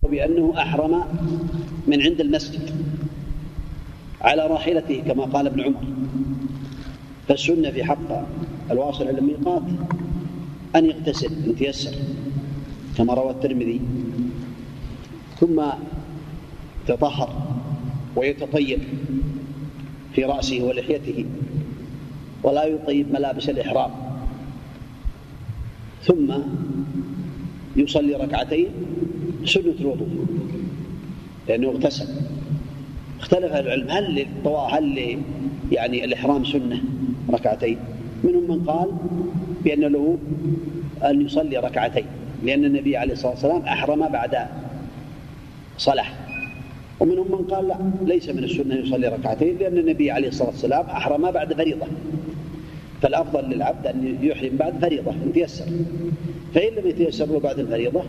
بأنه أحرم من عند المسجد على راحلته كما قال ابن عمر. فالسنة في حق الواصل إلى الميقات أن يغتسل إن تيسر كما روى الترمذي، ثم يتطهر ويتطيب في رأسه ولحيته ولا يطيب ملابس الإحرام، ثم يصلي ركعتين سنة الوضوء لأنه اغتسل. اختلف العلم هل يعني الإحرام سنة ركعتين؟ منهم من قال بأن له أن يصلي ركعتين لأن النبي عليه الصلاة والسلام أحرم بعد صلاة، ومنهم من قال لا، ليس من السنة أن يصلي ركعتين لأن النبي عليه الصلاة والسلام أحرم بعد فريضة، فالأفضل للعبد أن يحرم بعد فريضة إن تيسر. فإن لم يتيسر له بعد الفريضة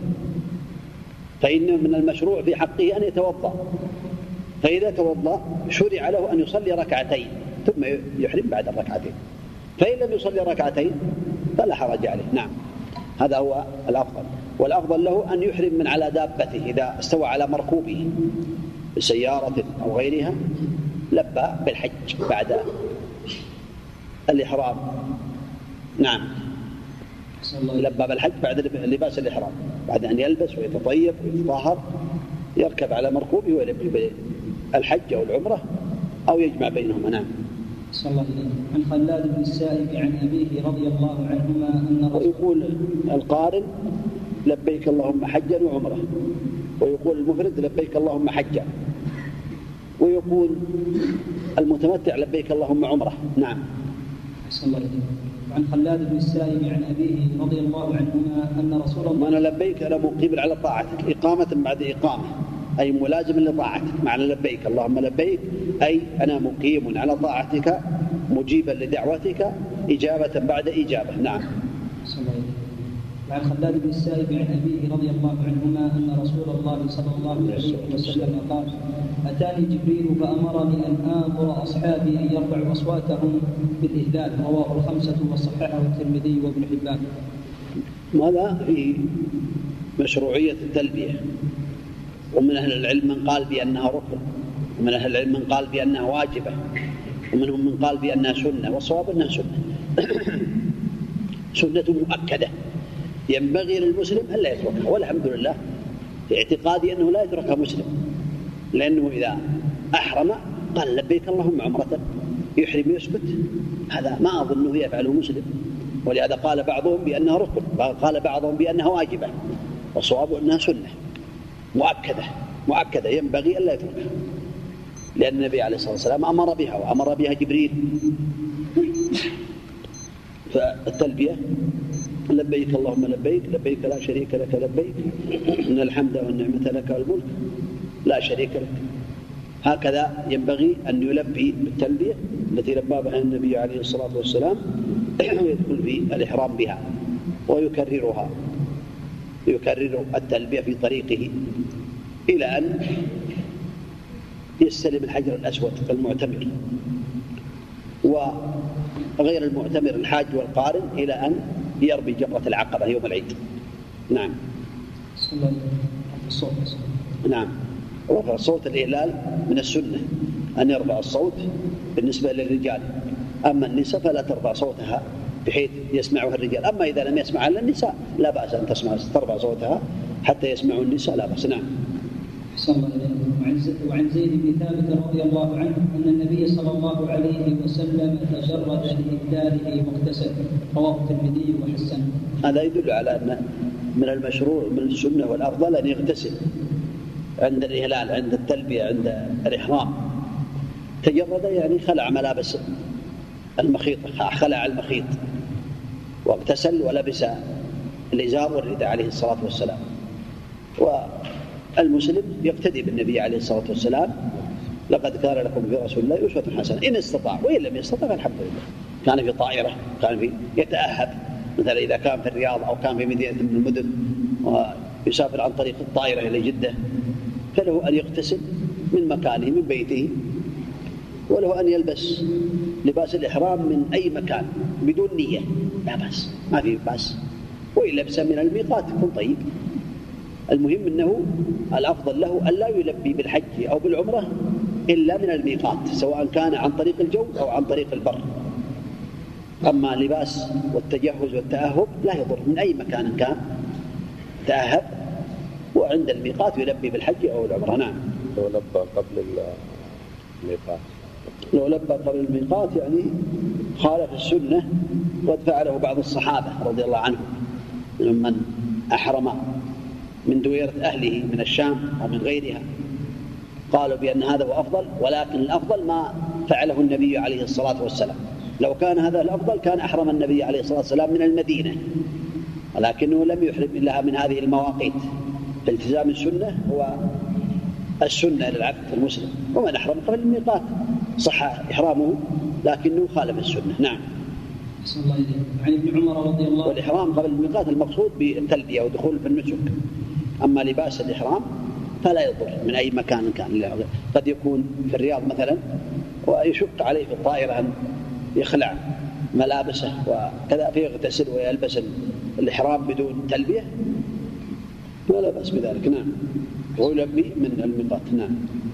فإن من المشروع في حقه أن يتوضأ، فإذا توضأ شرع له أن يصلي ركعتين ثم يحرم بعد الركعتين، فإن لم يصلي ركعتين فلا حرج عليه. نعم، هذا هو الأفضل. والأفضل له أن يحرم من على دابته إذا استوى على مركوبه بسيارة أو غيرها، لبى بالحج بعد الإحرام. نعم، لبى بالحج بعد لباس الإحرام، بعد أن يلبس ويتطيب ويتطهر يركب على مركوبه ويلبي بالحج أو العمرة أو يجمع بينهما. نعم. صلى الله عليه وسلم. عن خلاد بن السائب عن أبيه رضي الله عنهما أن ويقول القارن لبيك اللهم حجا وعمرة، ويقول المفرد لبيك اللهم حجا، ويقول المتمتع لبيك اللهم عمرة. نعم. صلى الله عليه وسلم. عن خلاد بن السائب عن أبيه رضي الله عنهما أن رسول الله أنا لبيك أنا مقيم على طاعتك إقامة بعد إقامة، أي ملازم لطاعتك. معنى لبيك اللهم لبيك أي أنا مقيم على طاعتك مجيبا لدعوتك إجابة بعد إجابة. نعم. صلى الله عليه وسلم. عن خلاد بن السائب عن أبيه رضي الله عنهما أن رسول الله صلى الله عليه وسلم قال أتاني جبريل فأمرني أن آمر أصحابي أن يرفعوا أصواتهم بالإهلال، رواه الخمسة وصححه الترمذي وابن حبان. ماذا في مشروعية التلبية؟ ومن أهل العلم من قال بأنها ركن، ومن أهل العلم من قال بأنها واجبة، ومنهم من قال بأنها سنة، والصواب أنها سنة سنة مؤكدة ينبغي للمسلم أن لا يتركها، والحمد لله في اعتقادي أنه لا يتركها مسلم، لأنه إذا أحرم قال لبيك اللهم عمرة يحرم يسكت، هذا ما أظنه يفعله مسلم. ولهذا قال بعضهم بأنها ركن، قال بعضهم بأنها واجبة، والصواب أنها سنة مؤكدة ينبغي أن لا يتركها، لأن النبي عليه الصلاة والسلام أمر بها وأمر بها جبريل. فالتلبية لبيك اللهم لبيك لبيك لا شريك لك لبيك إن الحمد والنعمة لك والملك لا شريك لك. هكذا ينبغي أن يلبي بالتلبية التي لبى بها النبي عليه الصلاة والسلام، ويدخل في الإحرام بها ويكرر التلبية في طريقه إلى أن يستلم الحجر الأسود المعتمر، وغير المعتمر الحاج والقارن إلى أن يرمي جمرة العقبة يوم العيد. نعم. نعم. رفع صوت الإهلال من السنة، أن يرفع الصوت بالنسبة للرجال، أما النساء فلا ترفع صوتها بحيث يسمعها الرجال، أما إذا لم يسمعها إلا النساء لا بأس أن ترفع صوتها حتى يسمعوا النساء، لا بأس. نعم. وعن زيد بن ثابت رضي الله عنه أن النبي صلى الله عليه وسلم تجرد لإهلاله مغتسل، رواه الترمذي وحسنه. هذا يدل على أن من المشروع من السنة والأفضل أن يغتسل عند الإهلال، عند التلبية، عند الإحرام. تجرد يعني خلع ملابس المخيط، خلع المخيط واغتسل ولبس الإزار والرداء عليه الصلاة والسلام. والمسلم يقتدي بالنبي عليه الصلاة والسلام، لقد كان لكم في رسول الله أسوة حسنة إن استطاع، وإن لم يستطع فالحمد لله. كان في طائرة، كان في يتأهب، مثلا إذا كان في الرياض أو كان في مدينة من المدن ويسافر عن طريق الطائرة إلى جدة، فله أن يغتسل من مكانه من بيته، وله أن يلبس لباس الإحرام من أي مكان بدون نية، لا بأس، ما في بأس. وإن لبس من الميقات يكون طيب، المهم أنه الأفضل له أن لا يلبي بالحج أو بالعمرة إلا من الميقات، سواء كان عن طريق الجو أو عن طريق البر. أما لباس والتجهز والتأهب لا يضر من أي مكان كان تأهب، وعند الميقات يلبي بالحج أو العمرة. نعم. لو لبى قبل الميقات، لو لبى قبل الميقات يعني خالف السنة، وقد فعله بعض الصحابة رضي الله عنهم ممن أحرم من دويرة أهله من الشام أو من غيرها، قالوا بأن هذا هو أفضل، ولكن الأفضل ما فعله النبي عليه الصلاة والسلام. لو كان هذا الأفضل كان أحرم النبي عليه الصلاة والسلام من المدينة، ولكنه لم يحرم إلا من هذه المواقيت. التزام السنة هو السنة للعبد المسلم، ومن أحرم قبل الميقات صح إحرامه لكنه خالف السنة. نعم. عن ابن عمر رضي الله عنه. والإحرام قبل الميقات المقصود بالتلبية ودخول في النسك، أما لباس الإحرام فلا يضر من أي مكان كان. قد يكون في الرياض مثلا ويشق عليه في الطائرة أن يخلع ملابسه وكذا فيغتسل ويلبس الإحرام بدون تلبية، ولا بأس بذلك. نعم. ويلبي من الميقات. نعم.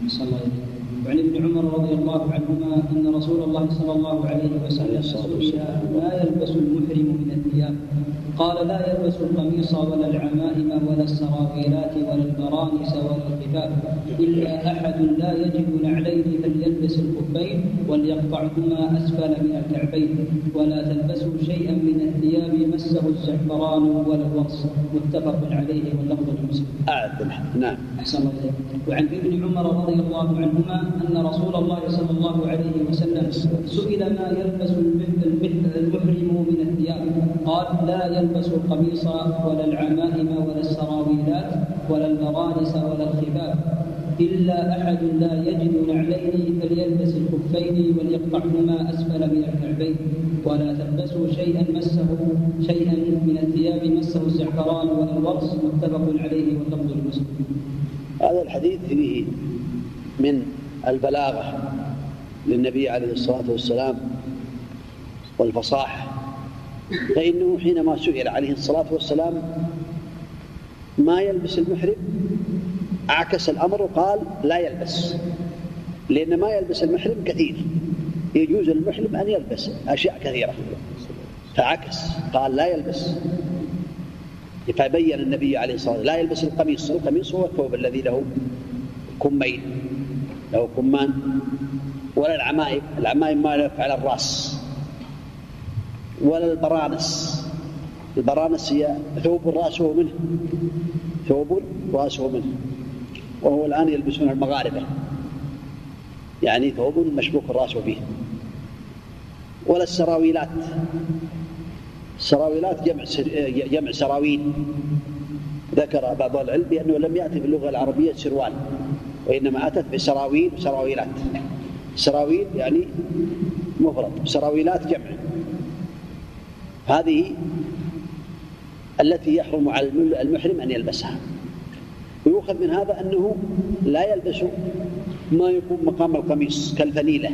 وعن ابن عمر رضي الله عنهما أن رسول الله صلى الله عليه وسلم سئل ما يلبس المحرم من الثياب، قال لا يلبس القميص ولا العمائم ولا السراويلات ولا البرانس ولا الخفاف، إلا أحد لا يجد نعلين فليلبس الخفين وليقطعهما أسفل من الكعبين، ولا تلبسوا شيئا من الثياب مسه الزعفران ولا الورس، متفق عليه واللفظ لمسلم. نعم. أحسن الله إليك. وعن ابن عمر رضي الله عنهما أن رسول الله صلى الله عليه وسلم سئل ما يلبس المحرم من الثياب، قال لا يلبس القميص ولا العمائم ولا السراويلات ولا البرانس ولا الخفاف، إلا أحد لا يجد نعلين فليلبس الخفين وليقطعهما أسفل من الكعبين، ولا تلبسوا شيئا من الثياب مسه الزعفران ولا الورس، متفق عليه واللفظ لمسلم. هذا الحديث فيه من البلاغة للنبي عليه الصلاة والسلام والفصاحة، فإنه حينما سئل عليه الصلاة والسلام ما يلبس المحرم عكس الأمر وقال لا يلبس، لأن ما يلبس المحرم كثير، يجوز المحرم أن يلبس أشياء كثيرة، فعكس قال لا يلبس. فبين النبي عليه الصلاة والسلام لا يلبس القميص. القميص هو الثوب الذي له كمين، له كمان، ولا العمائم ما يلف على الرأس، ولا البرانس هي ثوب رأسه منه، وهو الآن يلبسون المغاربة، يعني ثوب مشبوك الرأس فيه. ولا السراويلات جمع سراويل، ذكر بعض العلم بأنه لم يأتي في اللغة العربية سروال، وإنما أتت بسراويل وسراويلات. سراويل يعني مفرد، سراويلات جمع. هذه التي يحرم على المحرم أن يلبسها. ويؤخذ من هذا أنه لا يلبس ما يكون مقام القميص كالفنيلة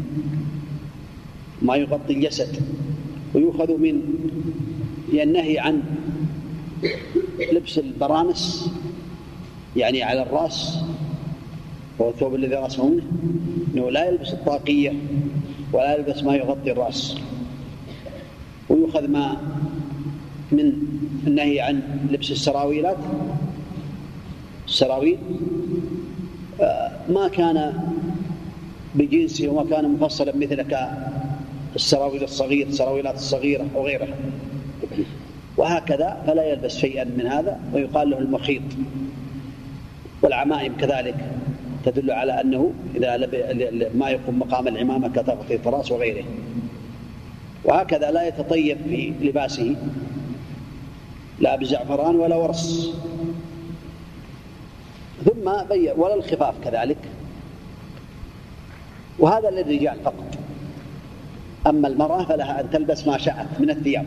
ما يغطي الجسد. ويؤخذ من النهي عن لبس البرانس يعني على الرأس، هو الثوب الذي رأسه منه، أنه لا يلبس الطاقية ولا يلبس ما يغطي الرأس. ويؤخذ ما من النهي عن لبس السراويلات، السراويل ما كان بجنسه وما كان مفصلا مثل السراويل الصغير، السراويلات الصغيرة أو غيرها، وهكذا فلا يلبس شيئا من هذا، ويقال له المخيط. والعمائم كذلك تدل على أنه إذا ما يقوم مقام العمامة كتغطية الرأس وغيره. وهكذا لا يتطيب في لباسه لا بزعفران ولا ورس. ثم بين ولا الخفاف كذلك، وهذا للرجال فقط. أما المرأة فلها أن تلبس ما شاءت من الثياب،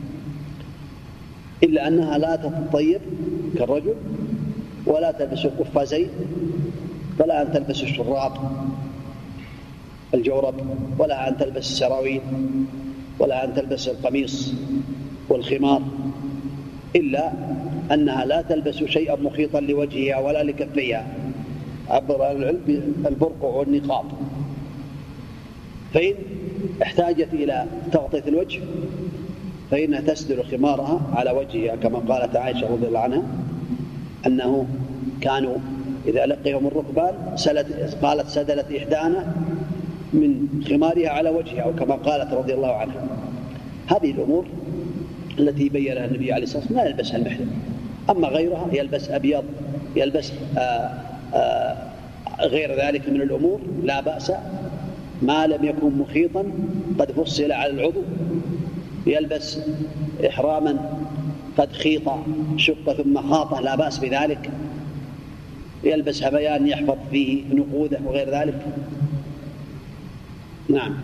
إلا أنها لا تتطيب كالرجل، ولا تلبس القفازين، ولا أن تلبس الشراب الجورب، ولا أن تلبس السراويل، ولا أن تلبس القميص والخمار، إلا أنها لا تلبس شيئا مخيطا لوجهها ولا لكفيها، عبر أهل العلم بالبرقع والنقاب. فإن احتاجت إلى تغطية الوجه فإنها تسدل خمارها على وجهها، كما قالت عائشة رضي الله عنها أنه كانوا إذا لقيهم الركبان قالت سدلت إحدانا من خمارها على وجهها، أو كما قالت رضي الله عنها. هذه الأمور التي بيّنها النبي عليه الصلاة والسلام لا يلبسها المحرم. أما غيرها يلبس أبيض، يلبس غير ذلك من الأمور لا بأس، ما لم يكن مخيطا قد فصل على العضو، يلبس إحراما قد خيط شق ثم خاطه لا بأس بذلك، يلبس هبيان يحفظ فيه نقوده وغير ذلك. نعم.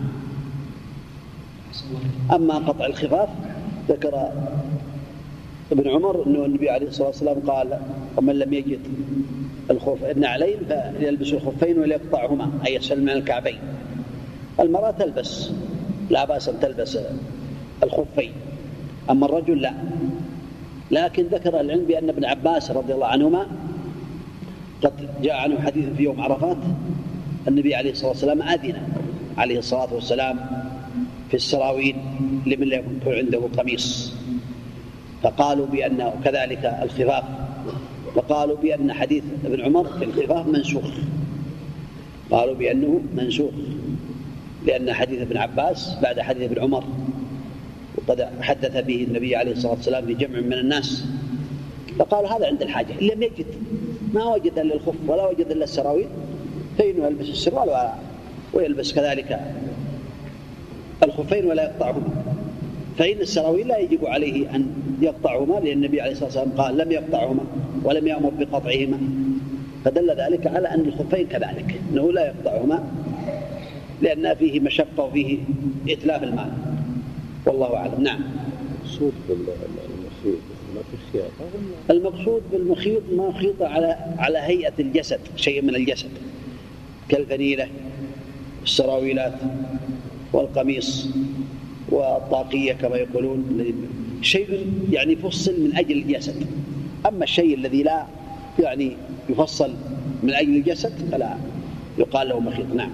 أما قطع الخفاف ذكر ابن عمر أنه النبي عليه الصلاة والسلام قال ومن لم يجد النعلين فيلبس الخفين وليقطعهما، أي يسل من الكعبين. المرأة تلبس لا بأس أن تلبس الخفين، أما الرجل لا. لكن ذكر العلم بأن ابن عباس رضي الله عنهما قد جاء عنه حديث في يوم عرفات النبي عليه الصلاة والسلام أذن عليه الصلاة والسلام في السراويل لمن لا يكون عنده قميص، فقالوا بأنه كذلك الخفاف، فقالوا بأن حديث ابن عمر في الخفاف منسوخ، قالوا بأنه منسوخ لأن حديث ابن عباس بعد حديث ابن عمر، وقد حدث به النبي عليه الصلاة والسلام في جمع من الناس، فقال هذا عند الحاجة، إن لم يجد ما وجد إلا الخف ولا وجد إلا السراويل فإنه يلبس السروال ويلبس كذلك الخفين ولا يقطعهما، فإن السراويل لا يجب عليه أن يقطعهما، لأن النبي عليه الصلاة والسلام قال لم يقطعهما ولم يأمر بقطعهما، فدل ذلك على أن الخفين كذلك أنه لا يقطعهما لأن فيه مشقة وفيه إتلاف المال، والله أعلم. نعم. المقصود بالمخيط ما في خياطة؟ المقصود بالمخيط ما خيط على هيئة الجسد، شيء من الجسد كالفنيلة السراويلات والقميص والطاقية كما يقولون، شيء يعني يفصل من أجل الجسد. أما الشيء الذي لا يعني يفصل من أجل الجسد فلا يقال له مخيط. نعم.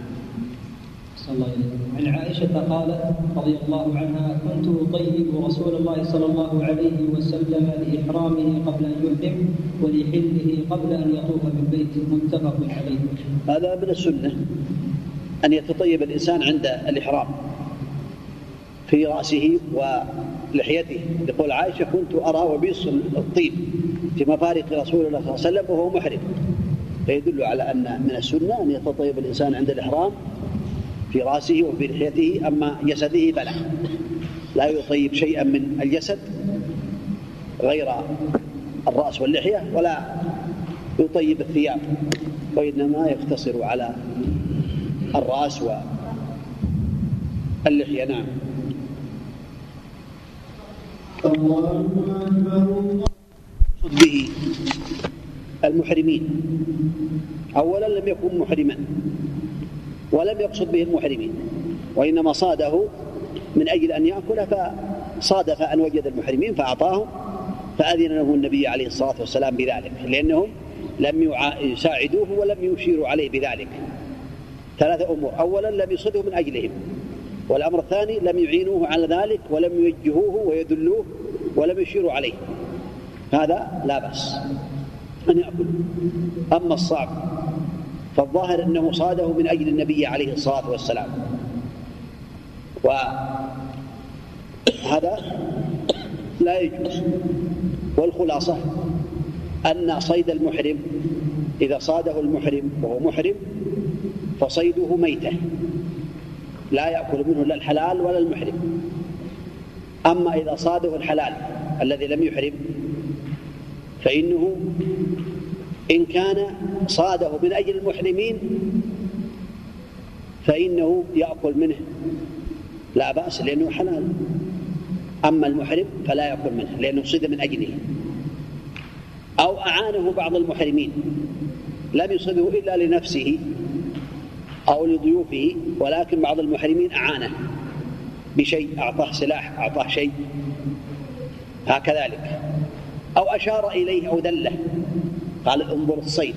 عن عائشة قالت رضي الله عنها كنت أطيب رسول الله صلى الله عليه وسلم لإحرامه قبل أن يحرم ولحله قبل أن يطوف بالبيت، متفق عليه. هذا من السنة أن يتطيب الإنسان عند الإحرام في رأسه ولحيته. يقول عائشة كنت أرى وبيص الطيب في مفارق رسول الله صلى الله عليه وسلم وهو محرم، فيدل على أن من السنة أن يتطيب الإنسان عند الإحرام في رأسه وفي لحيته. أما جسده فلا، لا يطيب شيئا من الجسد غير الرأس واللحية، ولا يطيب الثياب، وإنما يقتصر على الرأس واللحية. نعم. به المحرمين أولا لم يكن محرما ولم يقصد به المحرمين، وإنما صاده من أجل أن يأكل، فصادف أن وجد المحرمين فأعطاهم، فأذن له النبي عليه الصلاة والسلام بذلك، لأنهم لم يساعدوه ولم يشيروا عليه بذلك. ثلاثة أمور: أولا لم يصده من أجلهم، والأمر الثاني لم يعينوه على ذلك ولم يوجهوه ويدلوه ولم يشيروا عليه، هذا لا بأس أن يأكل. أما الصعب فالظاهر أنه صاده من أجل النبي عليه الصلاة والسلام، وهذا لا يجوز. والخلاصة أن صيد المحرم إذا صاده المحرم وهو محرم فصيده ميتة، لا يأكل منه لا الحلال ولا المحرم. أما إذا صاده الحلال الذي لم يحرم فإنه إن كان صاده من أجل المحرمين فإنه يأكل منه لا بأس لأنه حلال. أما المحرم فلا يأكل منه لأنه صيد من أجله. أو أعانه بعض المحرمين، لم يصده إلا لنفسه أو لضيوفه، ولكن بعض المحرمين أعانه بشيء، أعطاه سلاح، أعطاه شيء، هكذلك أو أشار إليه أو دله، قال انظر الصيد،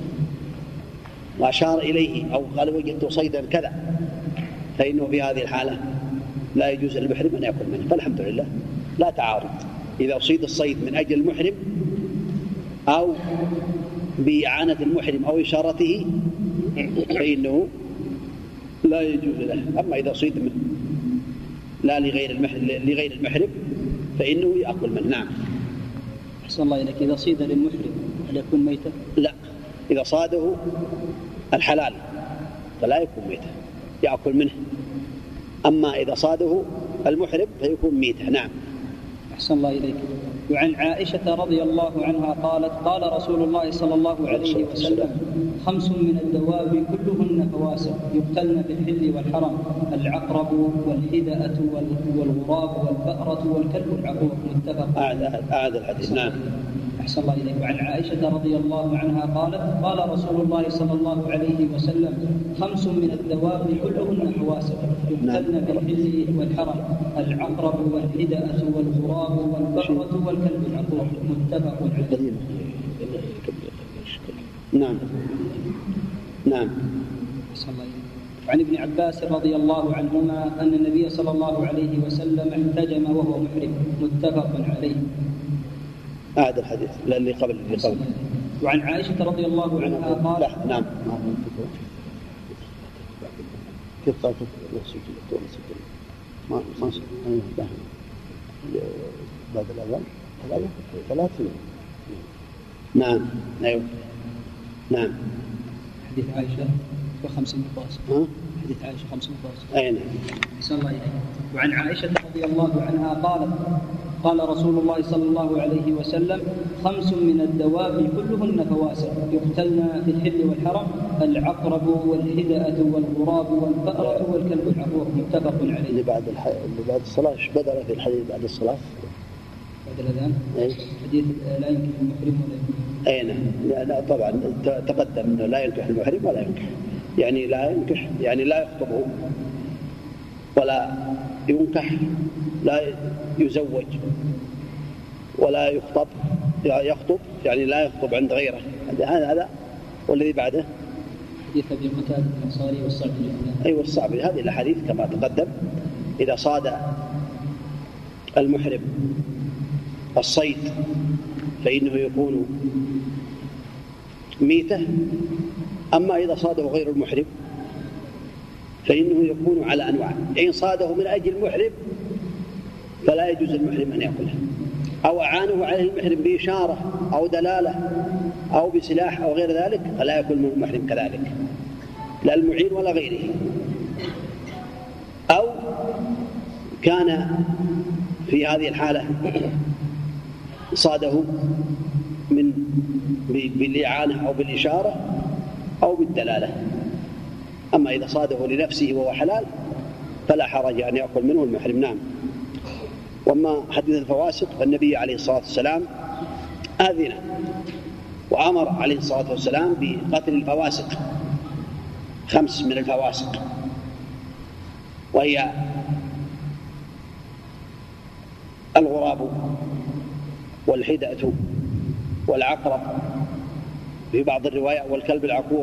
وأشار إليه أو قال وجدت صيدا كذا، فإنه في هذه الحالة لا يجوز للمحرم أن يأكل منه. فالحمد لله لا تعارض، إذا أصيد الصيد من أجل المحرم أو بإعانة المحرم أو إشارته فإنه لا يجوز له. أما إذا أصيد منه لا لغير المحرم فإنه يأكل منه. نعم. أحسن الله إليك. إذا صيد للمحرم هل يكون ميتا؟ لا، إذا صاده الحلال فلا يكون ميتا، يأكل منه. أما إذا صاده المحرم فيكون ميتا. نعم. أحسن الله إليك. وعن عائشة رضي الله عنها قالت قال رسول الله صلى الله عليه وسلم 5 من الدواب كلهن فواسق يقتلن في الحل والحرم: العقرب والحدأة والغراب والفأرة والكلب العقور. متفق. أعد الحديث. نعم. أحسن الله إليك. وعن عائشة رضي الله عنها قالت قال رسول الله صلى الله عليه وسلم 5 من الدواب كلهن فواسق يقتلن في الحل والحرم: العقرب والحدأة والغراب والفأرة والكلب العقور. متفق عليه. نعم. نعم. أحسن الله إليك. وعن ابن عباس رضي الله عنهما أن النبي صلى الله عليه وسلم احتجم وهو محرم. متفق عليه. أعد الحديث اللي قبل. وعن عائشة رضي الله عنها قال نعم. كيف قال ما بعد الأذان 3 سنين. نعم. أيوه. نعم. حديث عائشة 5 مقاس. حديث عائشة 5 مقاس. أين؟ أحسن الله إليك. وعن عائشة رضي الله عنها قالت قال رسول الله صلى الله عليه وسلم 5 من الدواب كلهن فواسق يقتلن في الحل والحرم: العقرب والحدأة والغراب والفأرة والكلب العقور. متفق عليه. اللي بعد الصلاة ايش بدل في الحديث بعد الصلاة؟ بعد الأذان. حديث لا ينكح المحرم ولا ينكح. أي نعم. لا طبعا تقدم انه لا ينكح المحرم ولا ينكح، يعني لا ينكح يعني لا يخطبه ولا ينكح، لا يزوج ولا يخطب يعني لا يخطب عند غيره. هذا والذي بعده حديث أبي قتادة الأنصاري والصعبي. أيوة الصعبي. هذه الأحاديث كما تقدم إذا صاد المحرم الصيد فإنه يكون ميتة. أما إذا صاده غير المحرم فإنه يكون على أنواع. إن صاده من أجل المحرم فلا يجوز المحرم أن يأكله، أو أعانه عليه المحرم بإشارة أو دلالة أو بسلاح أو غير ذلك فلا يأكل من المحرم كذلك، لا المعين ولا غيره. أو كان في هذه الحالة صاده بالإعانة أو بالإشارة أو بالدلالة. أما إذا صاده لنفسه وهو حلال فلا حرج أن يأكل منه المحرم. نعم. وأما حديث الفواسق فالنبي عليه الصلاة والسلام آذن وأمر عليه الصلاة والسلام بقتل الفواسق 5 من الفواسق، وهي الغراب والحدأة والعقرب في بعض الروايات والكلب العقور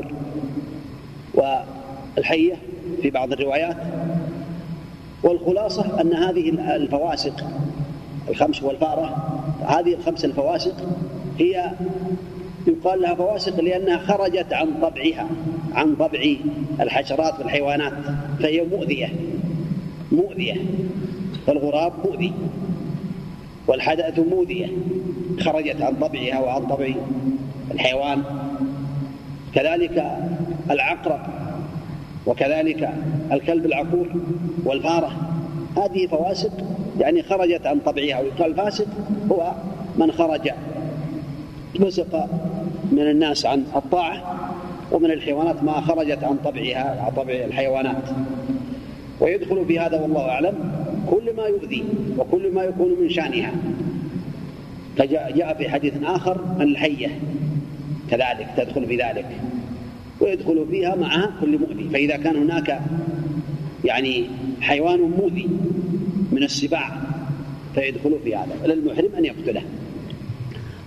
والحية في بعض الروايات. والخلاصة أن هذه الفواسق 5 والفأرة، هذه 5 الفواسق هي يقال لها فواسق لأنها خرجت عن طبعها، عن طبع الحشرات والحيوانات، فهي مؤذية. فالغراب مؤذي، والحدأة مؤذية خرجت عن طبعها وعن طبع الحيوان. كذلك العقرب، وكذلك الكلب العقور والفارة، هذه فواسق يعني خرجت عن طبعها. ويقال الفاسق هو من خرج فسق من الناس عن الطاعة، ومن الحيوانات ما خرجت عن طبعها عن طبع الحيوانات. ويدخل في هذا والله أعلم كل ما يؤذي وكل ما يكون من شأنها. فجاء في حديث آخر أن الحية كذلك تدخل في ذلك، ويدخل فيها معها كل مؤذي. فإذا كان هناك يعني حيوان مؤذي من السباع فيدخل في هذا، للمحرم أن يقتله.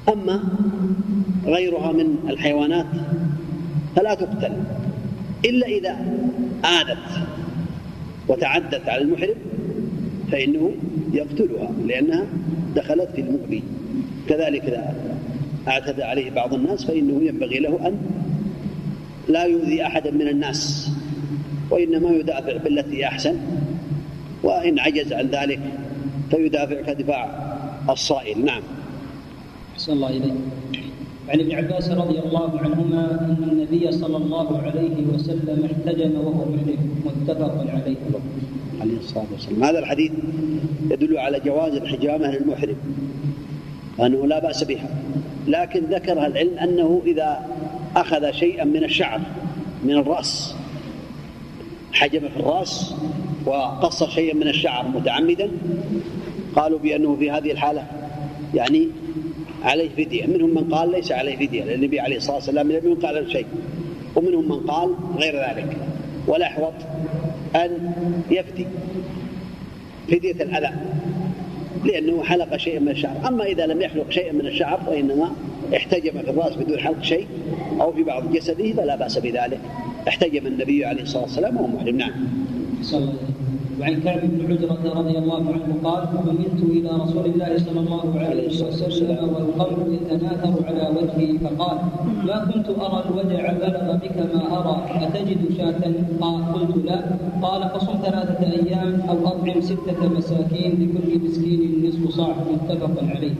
أما غيرها من الحيوانات فلا تقتل إلا إذا آذت وتعدت على المحرم فإنه يقتلها لأنها دخلت في المؤذي. كذلك إذا اعتدى عليه بعض الناس فإنه ينبغي له أن لا يؤذي أحدا من الناس، وإنما يدافع بالتي أحسن، وإن عجز عن ذلك فيدافع كدفاع الصائل. نعم. أحسن الله إليك. عن ابن عباس رضي الله عنهما أن النبي صلى الله عليه وسلم احتجم وهو محرم، متفق عليه. عليه الصلاة والسلام. هذا الحديث يدل على جواز الحجامة للمحرم وأنه لا بأس بها، لكن ذكر العلم أنه إذا أخذ شيئا من الشعر من الرأس، حجم في الرأس وقص شيئا من الشعر متعمدا، قالوا بأنه في هذه الحالة يعني عليه فدية. منهم من قال ليس عليه فدية لأن النبي عليه الصلاة والسلام لم يقل له شيء، ومنهم من قال غير ذلك، والأحوط أن يفدي فدية الأذى لأنه حلق شيئا من الشعر. أما إذا لم يحلق شيئا من الشعر وإنما احتجم في الرأس بدون حلق شيء أو في بعض جسده فلا بأس بذلك. احتجم النبي عليه الصلاة والسلام وهو محرم. نعم. وعن كعب بن عجرة رضي الله عنه قال: فمنت إلى رسول الله صلى الله عليه وسلم والقمر يتناثر على وجهه فقال: ما كنت أرى الوجع بلغ بك ما أرى، أتجد شاة؟ قلت لا. قال: فصم 3 أيام أو أطعم 6 مساكين لكل مسكين نصف صاع، متفق عليه.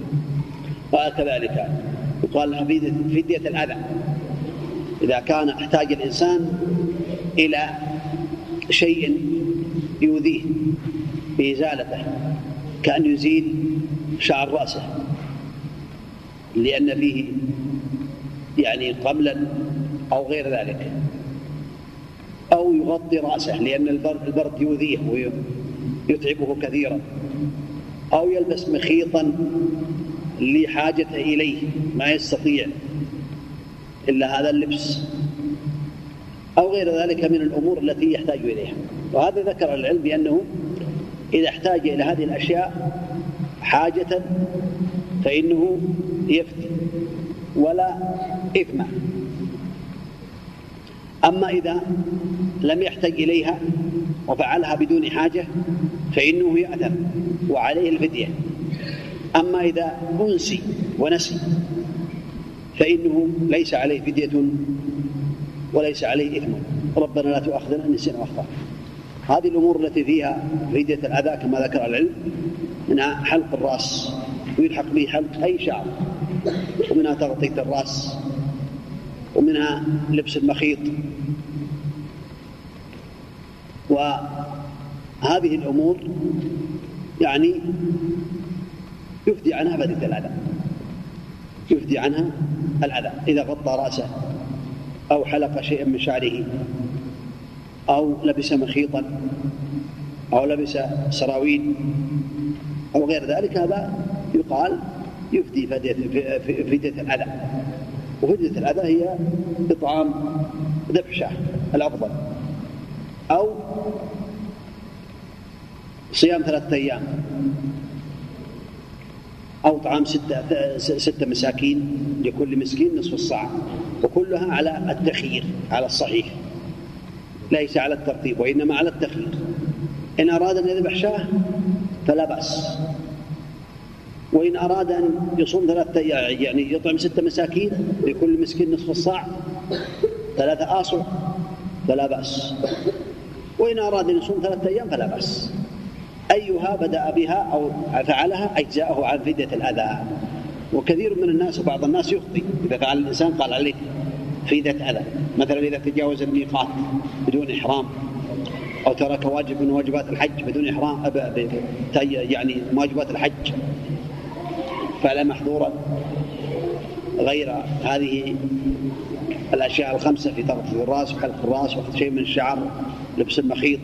وكذلك يقال فدية الأذى إذا كان احتاج الإنسان إلى شيء يؤذيه بإزالته، كأن يزيل شعر رأسه لأن فيه يعني قبلا أو غير ذلك، أو يغطي رأسه لأن البرد يؤذيه ويتعبه كثيرا، أو يلبس مخيطا لحاجته إليه ما يستطيع إلا هذا اللبس، أو غير ذلك من الأمور التي يحتاج إليها. وهذا ذكر العلم بأنه إذا احتاج إلى هذه الأشياء حاجة فإنه يفدي ولا إثم. أما إذا لم يحتاج إليها وفعلها بدون حاجة فإنه يأثم وعليه الفدية. أما إذا أنسي ونسي فإنه ليس عليه فدية وليس عليه إثم. ربنا لا تؤاخذنا إن نسينا وأخطأنا. هذه الأمور التي فيها فدية الأذى كما ذكر العلم منها حلق الرأس ويلحق به حلق أي شعر، ومنها تغطية الرأس، ومنها لبس المخيط. وهذه الأمور يعني يفدي عنها فدية الأذى، يفدي عنها الأذى إذا غطى رأسه أو حلق شيئا من شعره أو لبس مخيطا أو لبس سراويل أو غير ذلك. هذا يقال يفدي فدية الأذى. وفدية الأذى هي إطعام ذبح شاة الأفضل، أو صيام 3 أيام، أو طعام 6 مساكين لكل مسكين نصف الصاع، وكلها على التخيير على الصحيح ليس على الترتيب وإنما على التخيير. إن أراد أن يذبح شاة فلا بأس، وإن أراد أن يصوم 3 أيام يعني يطعم 6 مساكين لكل مسكين نصف الصاع 3 آصع فلا بأس، وإن أراد أن يصوم 3 أيام فلا بأس. أيها بدأ بها أو فعلها أجزاءه عن فدية الأذى. وكثير من الناس وبعض الناس يخطئ إذا فعل الإنسان قال عليه فدية أذى، مثلا إذا تجاوز الميقات بدون إحرام أو ترك واجب من واجبات الحج بدون إحرام يعني واجبات الحج فعل محظورا غير هذه الأشياء ال5 في تغطية الرأس وحلق الرأس وأخذ شيء من الشعر لبس المخيط.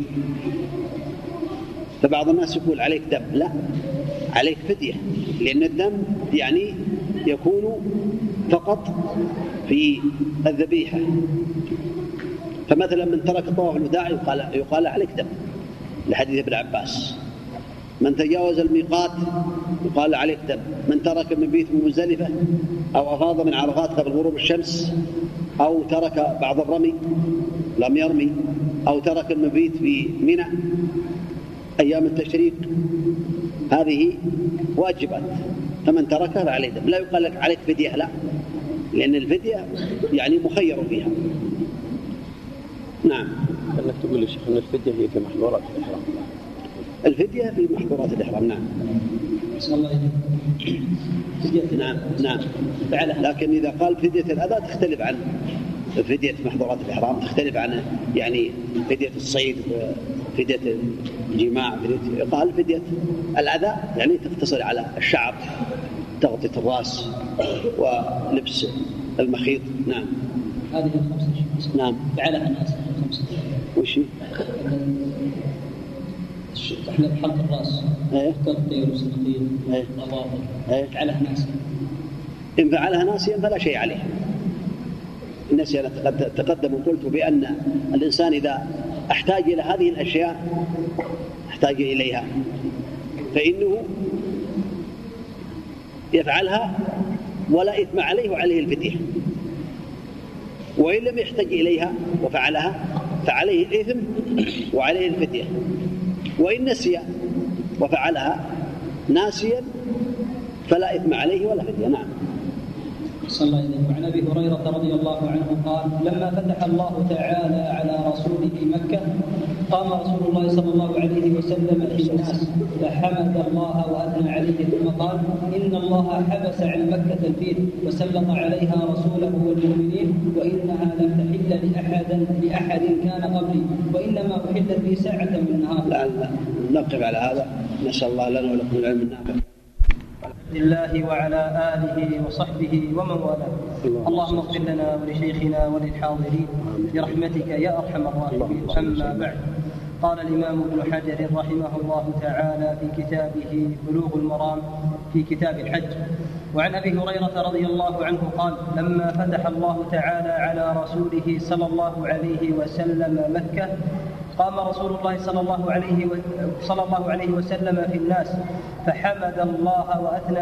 فبعض الناس يقول عليك دم، لا، عليك فدية، لأن الدم يعني يكون فقط في الذبيحة. فمثلا من ترك طواف الوداع يقال عليك دم لحديث ابن عباس. من تجاوز الميقات يقال عليه دم. من ترك المبيت بمزدلفة أو أفاض من عرفات قبل غروب الشمس أو ترك بعض الرمي لم يرمي أو ترك المبيت في منى أيام التشريق، هذه واجبات، فمن تركها فعليه دم. لا يقال لك عليك فدية، لا، لأن الفدية يعني مخير فيها. نعم. أنك تقول يا شيخ أن الفدية هي كمحظورات الإحرام. الفدية في محظورات الإحرام. نعم. نعم نعم. لكن إذا قال فدية الأذى تختلف عن فدية محظورات الإحرام، تختلف عن يعني فدية الصيد، فدية الجماع، قال فدية الأذى يعني تقتصر على الشعر، تغطية الرأس ولبس المخيط. نعم. هذه الخمسة. نعم. فعلها الناس الخمسة. وش احنا بحلق الراس، تغطية والسنقير، الأظافر، فعلها ناسيا. إن فعلها ناسيا فلا شيء عليه. النسيان قد تقدم وقلت بأن الإنسان إذا احتاج إلى هذه الأشياء احتاج إليها فإنه يفعلها ولا إثم عليه وعليه الفدية، وإن لم يحتاج إليها وفعلها فعليه الإثم وعليه الفدية، وإن نسي وفعلها ناسيا فلا إثم عليه ولا فدية. نعم. صلى الله عليه وسلم. وعن أبي هريرة رضي الله عنه قال: لما فتح الله تعالى على رسوله مكة قام رسول الله صلى الله عليه وسلم في الناس فحمد الله وأثنى عليه ثم قال: إن الله حبس عن مكة الفيل وسلط عليها رسوله والمؤمنين وإنها لم تحل لأحد كان قبلي وإنما أحلت في ساعة من النهار. لا نقف على هذا، نسأل الله لنا ولكم العلم النافع. لله وعلى آله وصحبه ومن والاه. اللهم اغفر لنا ولشيخنا وللحاضرين برحمتك يا أرحم الراحمين. أما بعد، قال الإمام ابن حجر رحمه الله تعالى في كتابه بلوغ المرام في كتاب الحج: وعن أبي هريرة رضي الله عنه قال: لما فتح الله تعالى على رسوله صلى الله عليه وسلم مكة قام رسول الله صلى الله عليه وسلم في الناس فحمد الله وأثنى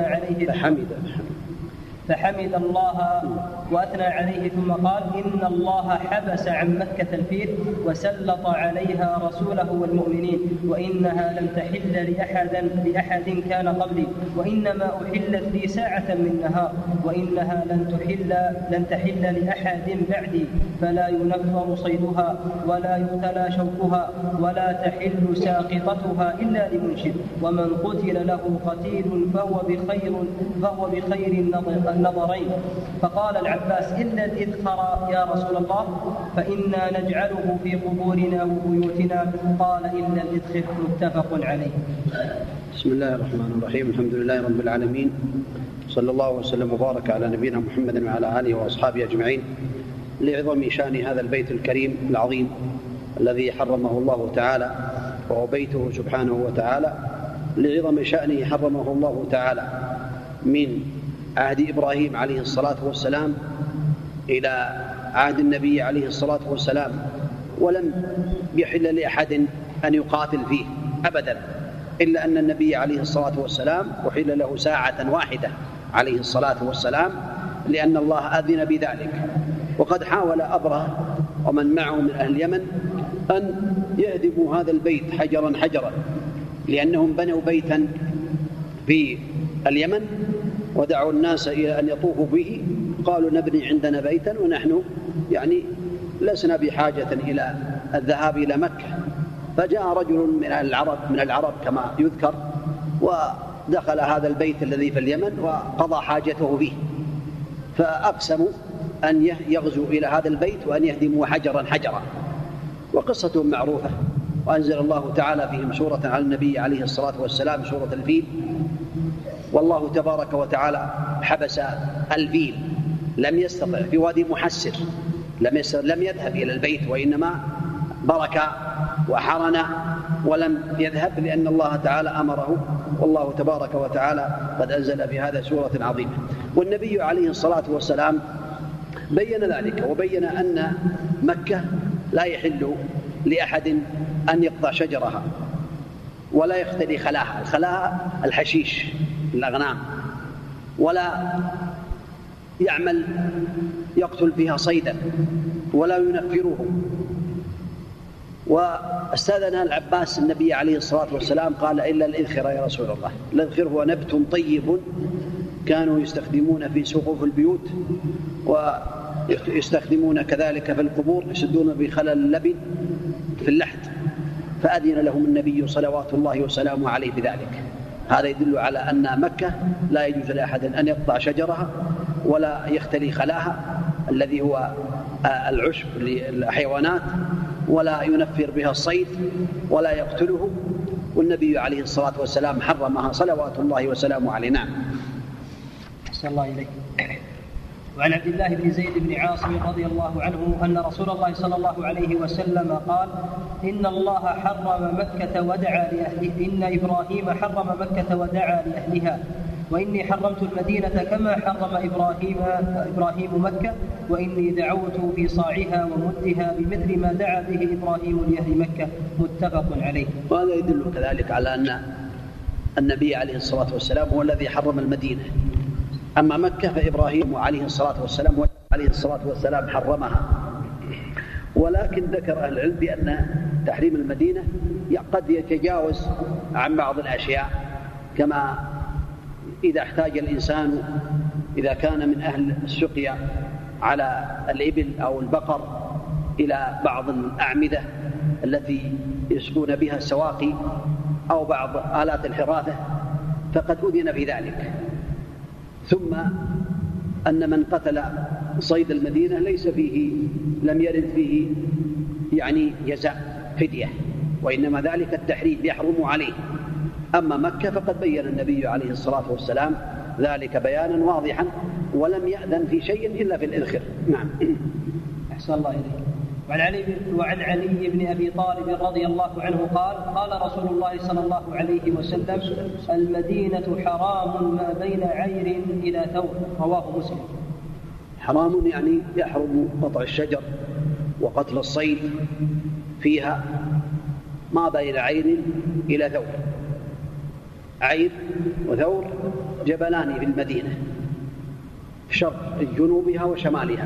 عليه ثم قال: إن الله حبس عن مكة الفيل وسلط عليها رسوله والمؤمنين وإنها لم تحل لأحد كان قبلي وإنما أحلت لي ساعة من نهار وإنها لن تحل لأحد بعدي فلا ينفر صيدها ولا يقتلى شوكها ولا تحل ساقطتها إلا لمنشد ومن قتل له قتيل فهو بخير النظرين. فقال العباس: إلا الإذخر يا رسول الله فإنا نجعله في قبورنا وبيوتنا. قال: إلا الإذخر. متفق عليه. بسم الله الرحمن الرحيم. الحمد لله رب العالمين، صلى الله وسلم وبارك على نبينا محمد وعلى آله وأصحابه أجمعين. لعظم شأن هذا البيت الكريم العظيم الذي حرمه الله تعالى وهو بيته سبحانه وتعالى، لعظم شأنه حرمه الله تعالى من عهد إبراهيم عليه الصلاة والسلام إلى عهد النبي عليه الصلاة والسلام، ولم يحل لأحد أن يقاتل فيه أبدا، إلا أن النبي عليه الصلاة والسلام أحل له ساعة واحدة عليه الصلاة والسلام لأن الله أذن بذلك. وقد حاول أبرهة ومن معه من أهل اليمن أن يهدموا هذا البيت حجرا حجرا، لأنهم بنوا بيتا في اليمن ودعوا الناس إلى أن يطوفوا به، قالوا: نبني عندنا بيتا ونحن يعني لسنا بحاجة إلى الذهاب إلى مكة. فجاء رجل من العرب كما يذكر ودخل هذا البيت الذي في اليمن وقضى حاجته به، فأقسموا أن يغزوا إلى هذا البيت وأن يهدموا حجرا حجرا، وقصتهم معروفة. وأنزل الله تعالى فيهم سورة على النبي عليه الصلاة والسلام، سورة الفيل. والله تبارك وتعالى حبس الفيل، لم يستطع في وادي محسر، لم يذهب إلى البيت، وإنما برك وحرن ولم يذهب لأن الله تعالى أمره. والله تبارك وتعالى قد أنزل في هذا سورة عظيمة. والنبي عليه الصلاة والسلام بين ذلك وبين أن مكة لا يحل لأحد أن يقطع شجرها ولا يختلي خلاها. الخلاء الحشيش الأغنام، ولا يعمل يقتل فيها صيدا ولا ينفره. واستأذن العباس النبي عليه الصلاة والسلام قال إلا الإذخر يا رسول الله. الإذخر هو نبت طيب كانوا يستخدمون في سقوف البيوت ويستخدمون كذلك في القبور، يسدون بخلل اللبن في اللحد، فأذن لهم النبي صلوات الله وسلامه عليه بذلك. هذا يدل على أن مكة لا يجوز لأحد أن يقطع شجرها ولا يختلي خلاها الذي هو العشب للحيوانات، ولا ينفر بها الصيد ولا يقتله. والنبي عليه الصلاة والسلام حرمها صلوات الله وسلامه عليه. نعم. أحسن الله إليك. وعن عبد الله بن زيد بن عاصم رضي الله عنه أن رسول الله صلى الله عليه وسلم قال إن الله حرم مكة ودعا لأهله، إن إبراهيم حرم مكة ودعا لأهلها، وإني حرمت المدينة كما حرم إبراهيم مكة، وإني دعوت في صاعها ومدها بمثل ما دعا به إبراهيم لأهل مكة. متفق عليه. وهذا يدل كذلك على أن النبي عليه الصلاة والسلام هو الذي حرم المدينة، أما مكة فإبراهيم عليه الصلاة والسلام حرمها. ولكن ذكر أهل العلم بأن تحريم المدينة قد يتجاوز عن بعض الأشياء، كما إذا احتاج الإنسان، إذا كان من أهل السقيا على الإبل أو البقر إلى بعض الأعمدة التي يسقون بها السواقي أو بعض آلات الحراثة فقد أذن في ذلك. ثم أن من قتل صيد المدينة لم يرد فيه يعني جزاء فدية، وإنما ذلك التحريم يحرم عليه. أما مكة فقد بين النبي عليه الصلاة والسلام ذلك بيانا واضحا، ولم يأذن في شيء إلا في الإذخر. نعم. أحسن الله إليك. وعن علي بن أبي طالب رضي الله عنه قال قال رسول الله صلى الله عليه وسلم المدينة حرام ما بين عير إلى ثور. رواه مسلم. حرام يعني يحرم قطع الشجر وقتل الصيد فيها ما بين عير إلى ثور. عير وثور جبلان في المدينة شرق جنوبها وشمالها،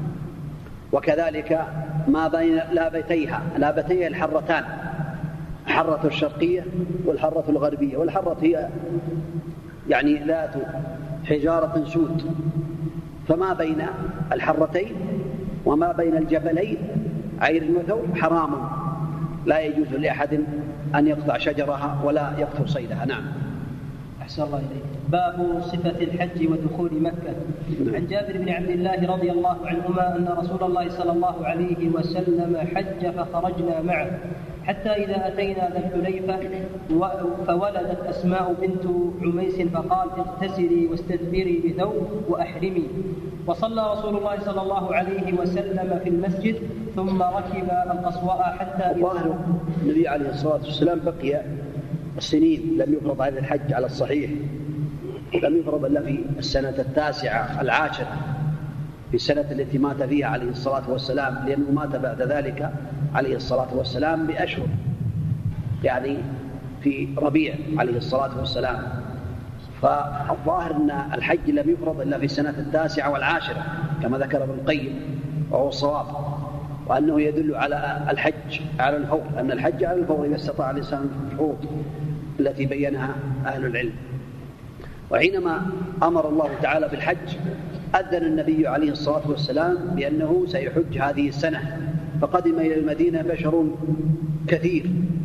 وكذلك ما بين لابتيها الحرتان، الحرة الشرقية والحرة الغربية. والحرة هي يعني ذات حجارة سود، فما بين الحرتين وما بين الجبلين عير وثور حرام، لا يجوز لأحد أن يقطع شجرها ولا يقتل صيدها. نعم. أحسن الله إليك. باب صفة الحج ودخول مكة. عن جابر بن عبد الله رضي الله عنهما أن رسول الله صلى الله عليه وسلم حج فخرجنا معه حتى إذا أتينا ذا الحليفة فولدت أسماء بنت عميس فقال اغتسلي واستدبري بثوب وأحرمي. وصلى رسول الله صلى الله عليه وسلم في المسجد ثم ركب القصواء حتى ظاهر النبي عليه الصلاة والسلام بقي السنين لم يفرض هذا الحج على الصحيح، لم يفرض إلا في السنة 9 10 في السنة التي مات فيها عليه الصلاة والسلام، لأنه مات بعد ذلك عليه الصلاة والسلام بأشهر، يعني في ربيع عليه الصلاة والسلام. فالظاهر أن الحج لم يفرض إلا في السنة 9 و10 كما ذكر ابن القيم، وهو الصواب، وأنه يدل على الحج على الفور، أن الحج على الفور إذا استطاع الإنسان الشروط التي بينها أهل العلم. وحينما أمر الله تعالى بالحج أذن النبي عليه الصلاة والسلام بأنه سيحج هذه السنة، فقدم إلى المدينة بشر كثير،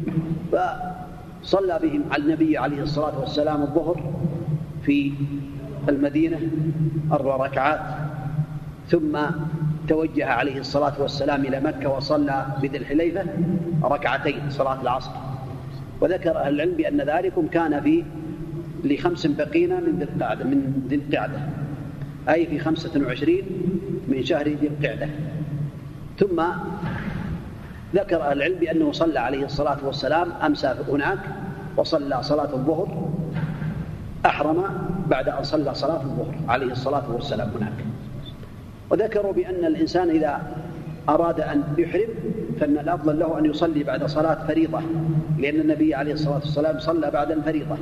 فصلى بهم على النبي عليه الصلاة والسلام الظهر في المدينة 4 ركعات، ثم توجه عليه الصلاة والسلام إلى مكة وصلى بذي الحليفة 2 ركعتين صلاة العصر. وذكر أهل العلم بأن ذلكم كان في ل5 بقين من ذي القعدة، أي في 25 من شهر ذي القعدة. ثم ذكر أهل العلم بأنه صلى عليه الصلاة والسلام أمسى هناك وصلى صلاة الظهر، أحرم بعد أن صلى صلاة الظهر عليه الصلاة والسلام هناك. وذكروا بأن الإنسان إذا أراد أن يحرم فإن الأفضل له أن يصلي بعد صلاة فريضة، لأن النبي عليه الصلاة والسلام صلى بعد الفريضة،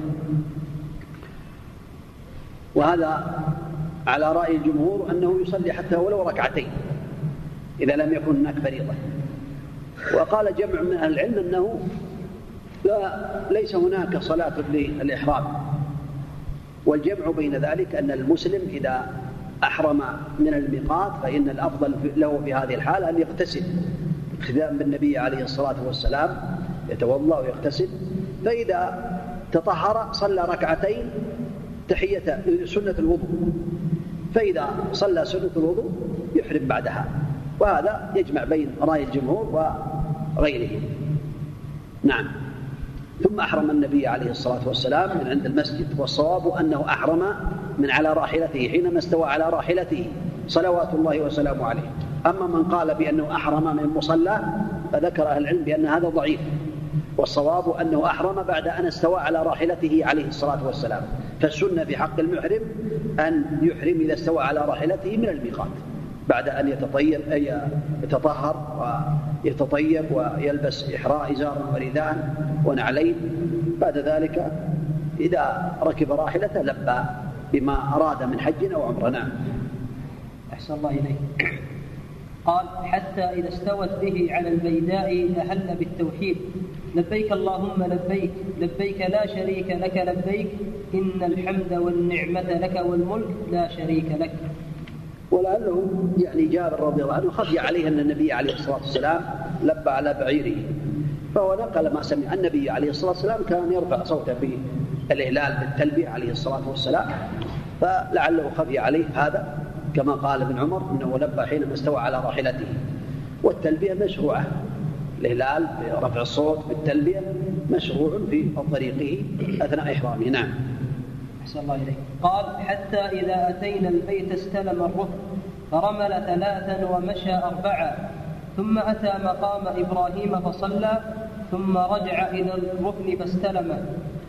وهذا على رأي الجمهور أنه يصلي حتى ولو ركعتين إذا لم يكن هناك فريضة. وقال جمع من أهل العلم أنه ليس هناك صلاة للإحرام، والجمع بين ذلك أن المسلم إذا أحرم من الميقات فإن الأفضل له في هذه الحالة أن يغتسل اقتداء بالنبي عليه الصلاة والسلام، يتوضأ ويغتسل، فإذا تطهر صلى ركعتين تحية سنة الوضوء، فإذا صلى سنة الوضوء يحرم بعدها، وهذا يجمع بين رأي الجمهور وغيره. نعم. ثم أحرم النبي عليه الصلاة والسلام من عند المسجد، والصواب أنه أحرم من على راحلته حينما استوى على راحلته صلوات الله وسلامه عليه. أما من قال بأنه أحرم من مصلى فذكر أهل العلم بأن هذا ضعيف، والصواب أنه أحرم بعد أن استوى على راحلته عليه الصلاة والسلام، فالسنة في حق المحرم أن يحرم إذا استوى على راحلته من الميقات بعد أن يتطهر ويتطيب ويلبس إزارا ورداء ونعلين. بعد ذلك إذا ركب راحلته لبى بما أراد من حج أو عمرة. نعم. أحسن الله إليك. قال: حتى إذا استوت به على البيداء أهل بالتوحيد: لبيك اللهم لبيك، لبيك لا شريك لك لبيك، إن الحمد والنعمة لك والملك لا شريك لك. ولعله يعني جابر رضي الله عنه خفي عليه أن النبي عليه الصلاة والسلام لبى على بعيره، فهو نقل ما سمع. النبي عليه الصلاة والسلام كان يرفع صوته في الإهلال بالتلبية عليه الصلاة والسلام، فلعله خفي عليه هذا، كما قال ابن عمر إنه لبى حينما استوى على راحلته. والتلبية مشروعة، الإهلال برفع الصوت بالتلبية مشروع في طريقه أثناء إحرامه. نعم. أحسن الله إليك. قال: حتى إذا أتينا البيت استلم الركن فرمل 3 ومشى 4، ثم أتى مقام إبراهيم فصلى، ثم رجع إلى الركن فاستلم،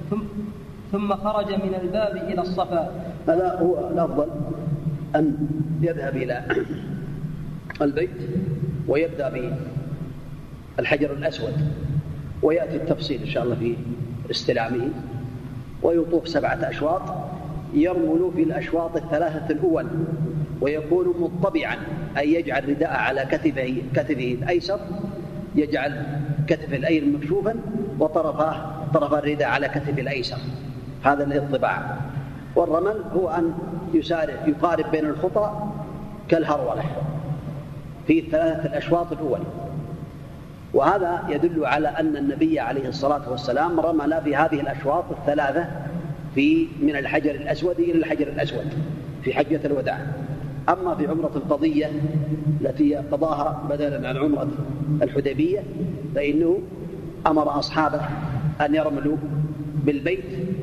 ثم خرج من الباب إلى الصفا. هذا هو الأفضل، أن يذهب إلى البيت ويبدأ بالحجر الأسود، ويأتي التفصيل إن شاء الله في استلامه، ويطوف 7 أشواط، يرمل في الأشواط 3 الأول، ويكون مطبعا، أي يجعل رداء على كتفه الأيسر، يجعل كتف الأيمن مكشوفا وطرف الرداء على كتف الأيسر، هذا الاطباع. والرمل هو أن يقارب بين الخطى كالهرولة في 3 الأشواط الأول. وهذا يدل على أن النبي عليه الصلاة والسلام رمل في هذه الأشواط 3 من الحجر الأسود إلى الحجر الأسود في حجة الوداع. أما في عمرة القضية التي قضاها بدلا عن عمرة الحديبية فإنه أمر أصحابه أن يرملوا بالبيت،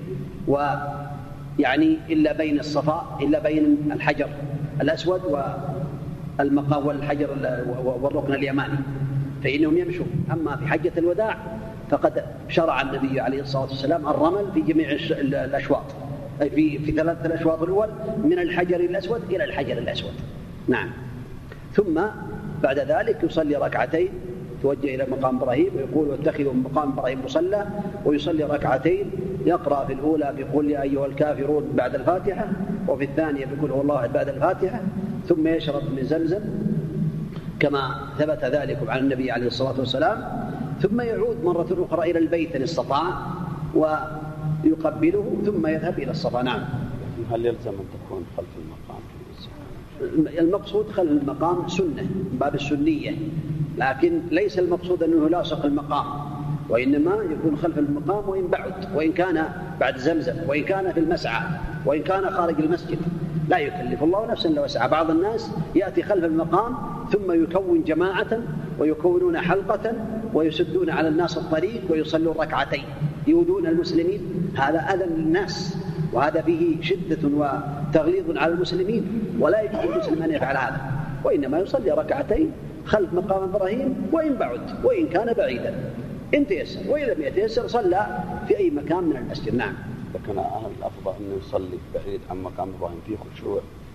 ويعني إلا بين الصفا، إلا بين الحجر الأسود والمقام والحجر والركن اليماني، فإنهم يمشوا. أما في حجة الوداع فقد شرع النبي عليه الصلاة والسلام الرمل في جميع الأشواط، في 3 الأشواط الأول من الحجر الأسود إلى الحجر الأسود. نعم. ثم بعد ذلك يصلي ركعتين، توجه إلى مقام إبراهيم ويقول: واتخذوا مقام إبراهيم مصلى، ويصلي ركعتين، يقرأ في الأولى بقل يا أيها الكافرون بعد الفاتحة، وفي الثانية بقل هو الله أحد بعد الفاتحة، ثم يشرب من زمزم كما ثبت ذلك عن النبي عليه الصلاة والسلام، ثم يعود مرة أخرى إلى البيت إن استطاع ويقبله، ثم يذهب إلى الصفا. نعم. هل يلزم أن تكون خلف المقام؟ المقصود خلف المقام سنة، باب السنية، لكن ليس المقصود أنه لاصق المقام، وإنما يكون خلف المقام وإن بعد، وإن كان بعد زمزم، وإن كان في المسعى، وإن كان خارج المسجد، لا يكلف الله نفسا إلا وسعها. بعض الناس يأتي خلف المقام ثم يكون جماعة ويكونون حلقة ويسدون على الناس الطريق ويصلون ركعتين يؤذون المسلمين، هذا أذى للناس، وهذا فيه شدة وتغليظ على المسلمين، ولا يجوز المسلم أن يفعل هذا، وإنما يصلي ركعتين خلف مقام إبراهيم وإن بعد، وإن كان بعيدا إن تيسر، وإن لم يتيسر صلى في أي مكان من المسجد. نعم. لكن الأفضل أنه يصلي بعيد عن مقام إبراهيم فيه خشوع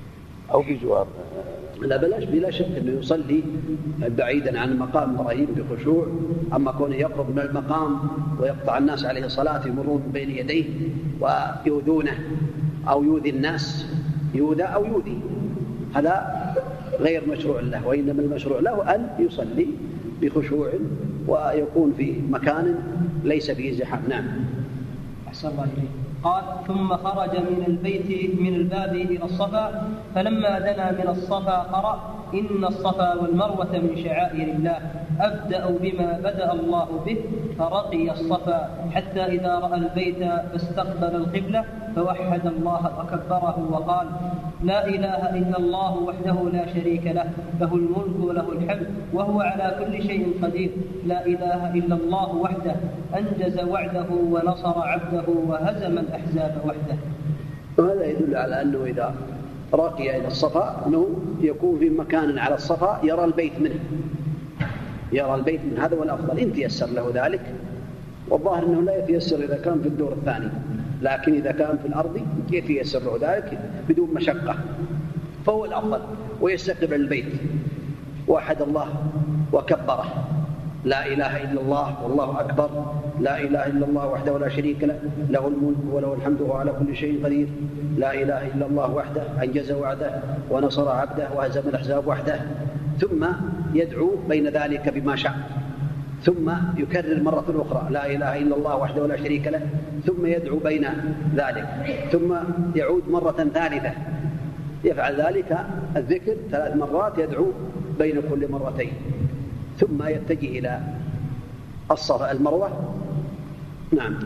أو بجوار. لا بلا شك أنه يصلي بعيدا عن المقام إبراهيم بخشوع. أما كونه يقرب من المقام ويقطع الناس عليه الصلاة يمرون بين يديه ويؤذونه أو يؤذي الناس، يؤذى أو يؤذي، هذا غير مشروع له، وإنما المشروع له أن يصلي بخشوع ويكون في مكان ليس فيه زحام. نعم. أحسن الله إليك. قال: ثم خرج من الباب إلى الصفا، فلما دنا من الصفا قرأ: إن الصفا والمروة من شعائر الله، أبدأ بما بدأ الله به. فرقي الصفا حتى إذا رأى البيت فاستقبل القبلة فوحد الله وكبره وقال: لا إله إلا الله وحده لا شريك له، له الملك وله الحمد وهو على كل شيء قدير، لا إله إلا الله وحده، أنجز وعده ونصر عبده وهزم الأحزاب وحده. وهذا يدل على أنه إذا رقي إلى الصفا أنه يكون في مكان على الصفا يرى البيت منه، هذا هو الأفضل إن تيسر له ذلك. والظاهر أنه لا يتيسر إذا كان في الدور الثاني، لكن إذا كان في الأرض يتيسر له ذلك بدون مشقة، فهو الأفضل. ويستقبل البيت، وحد الله وكبره: لا إله إلا الله والله أكبر، لا إله إلا الله وحده لا شريك له، له الملك وله الحمد وهو على كل شيء قدير، لا إله إلا الله وحده، أنجز وعده ونصر عبده وهزم الأحزاب وحده. ثم يدعو بين ذلك بما شاء، ثم يكرر مرة أخرى: لا إله إلا الله وحده لا شريك له، ثم يدعو بين ذلك، ثم يعود مرة ثالثة، يفعل ذلك الذكر 3 مرات، يدعو بين كل مرتين، ثم يتجه إلى الصفا المروة. نعم.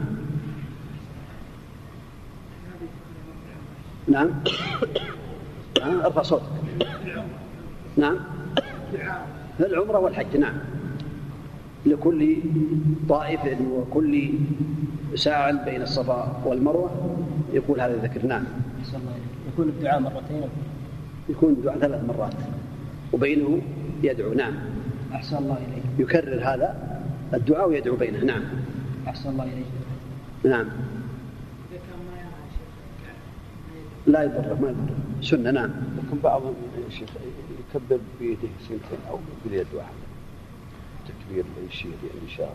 نعم. ارفع صوتك. نعم. العمرة والحج. نعم. لكل طائف وكل ساعة بين الصفا والمروة يقول هذا الذكر. نعم. يكون الدعاء مرتين؟ يكون الدعاء 3 مرات وبينه يدعو. نعم. أحسن الله إليك. يكرر هذا الدعاء ويدعو بينه. نعم. أحسن الله إليك. نعم. لا يضره، ما يضره، سنة. نعم. لكن بعضهم شيخ يكبر بيده سنتين أو باليد واحدة، تكبير يشير يعني إشارة.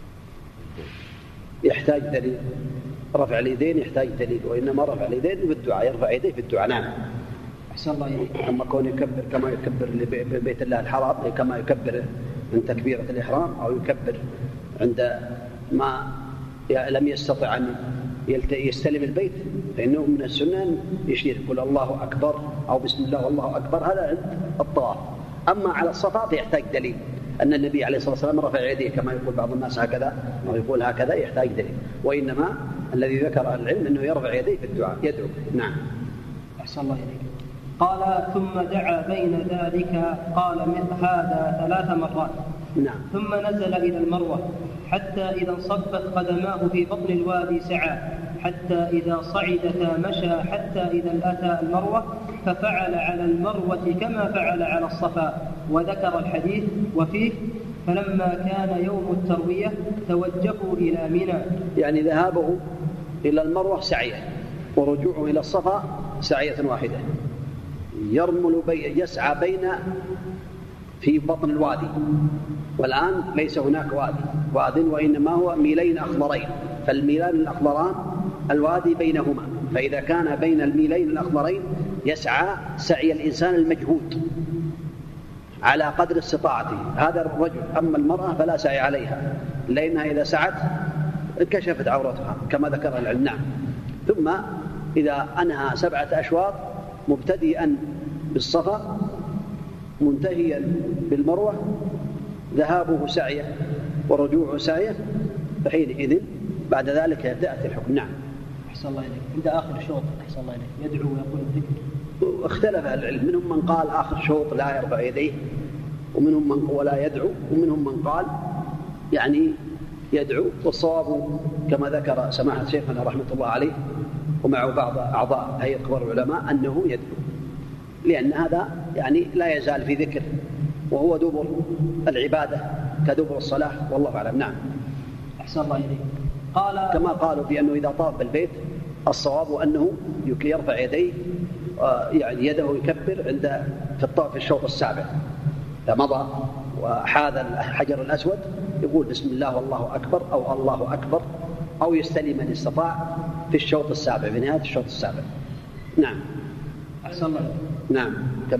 يحتاج دليل. رفع اليدين يحتاج دليل، وإنما رفع اليدين بالدعاء، يرفع يديه في الدعاء. نعم. أحسن الله إليك. أما كون يكبر كما يكبر لبيت الله الحرام، كما يكبر من تكبيرة الإحرام، أو يكبر عند ما لم يستطع أن يستلم البيت، فإنه من السنة أن يشير يقول الله أكبر أو بسم الله والله أكبر، هذا عند الطواف. أما على الصفا فيحتاج دليل، أن النبي عليه الصلاة والسلام رفع يديه كما يقول بعض الناس هكذا أو يقول هكذا، يحتاج دليل. وإنما الذي ذكر العلم أنه يرفع يديه في الدعاء، يدعو. نعم. أحسن الله إليك. قال: ثم دعا بين ذلك، قال مثل هذا 3 مرات. نعم. ثم نزل إلى المروة حتى إذا انصبت قدماه في بطن الوادي سعى، حتى إذا صعدتا مشى، حتى إذا أتى المروة ففعل على المروة كما فعل على الصفا. وذكر الحديث وفيه: فلما كان يوم التروية توجهوا إلى منى. يعني ذهابه إلى المروة سعيه، ورجوعه إلى الصفا سعية واحدة. يرمل يسعى بين في بطن الوادي، والآن ليس هناك واد وإنما هو ميلين أخضرين، فالميلان الأخضران الوادي بينهما، فإذا كان بين الميلين الأخضرين يسعى سعي الإنسان المجهود على قدر استطاعته، هذا الرجل. أما المرأة فلا سعي عليها، لأنها إذا سعت انكشفت عورتها كما ذكر العلم. نعم. ثم إذا أنهى 7 أشواط مبتدئا بالصفا منتهيا بالمروة، ذهابه سعيه ورجوعه سعيه، فحينئذ بعد ذلك يأتي الحكم. نعم. أحسن الله إليك. عند آخر شوط أحسن الله إليك يدعو ويقول الذكر. اختلف العلم، منهم من قال آخر شوط لا يرفع يديه، ومنهم من ولا يدعو، ومنهم من قال يعني يدعو. والصواب كما ذكر سماحة شيخنا رحمة الله عليه ومعه بعض أعضاء هيئة كبار العلماء أنه يدعو، لأن هذا يعني لا يزال في ذكر، وهو دبر العبادة كدبر الصلاة، والله أعلم. نعم. أحسن الله إليك. قال كما قالوا بأنه إذا طاف بالبيت الصواب أنه يرفع يديه يعني يده يكبر في الشوط السابع، إذا مضى وحاذ الحجر الأسود يقول بسم الله والله أكبر أو الله أكبر، أو يستلم من استطاع في الشوط السابع، في نهاية الشوط السابع. نعم. أحسن الله. نعم. كمل.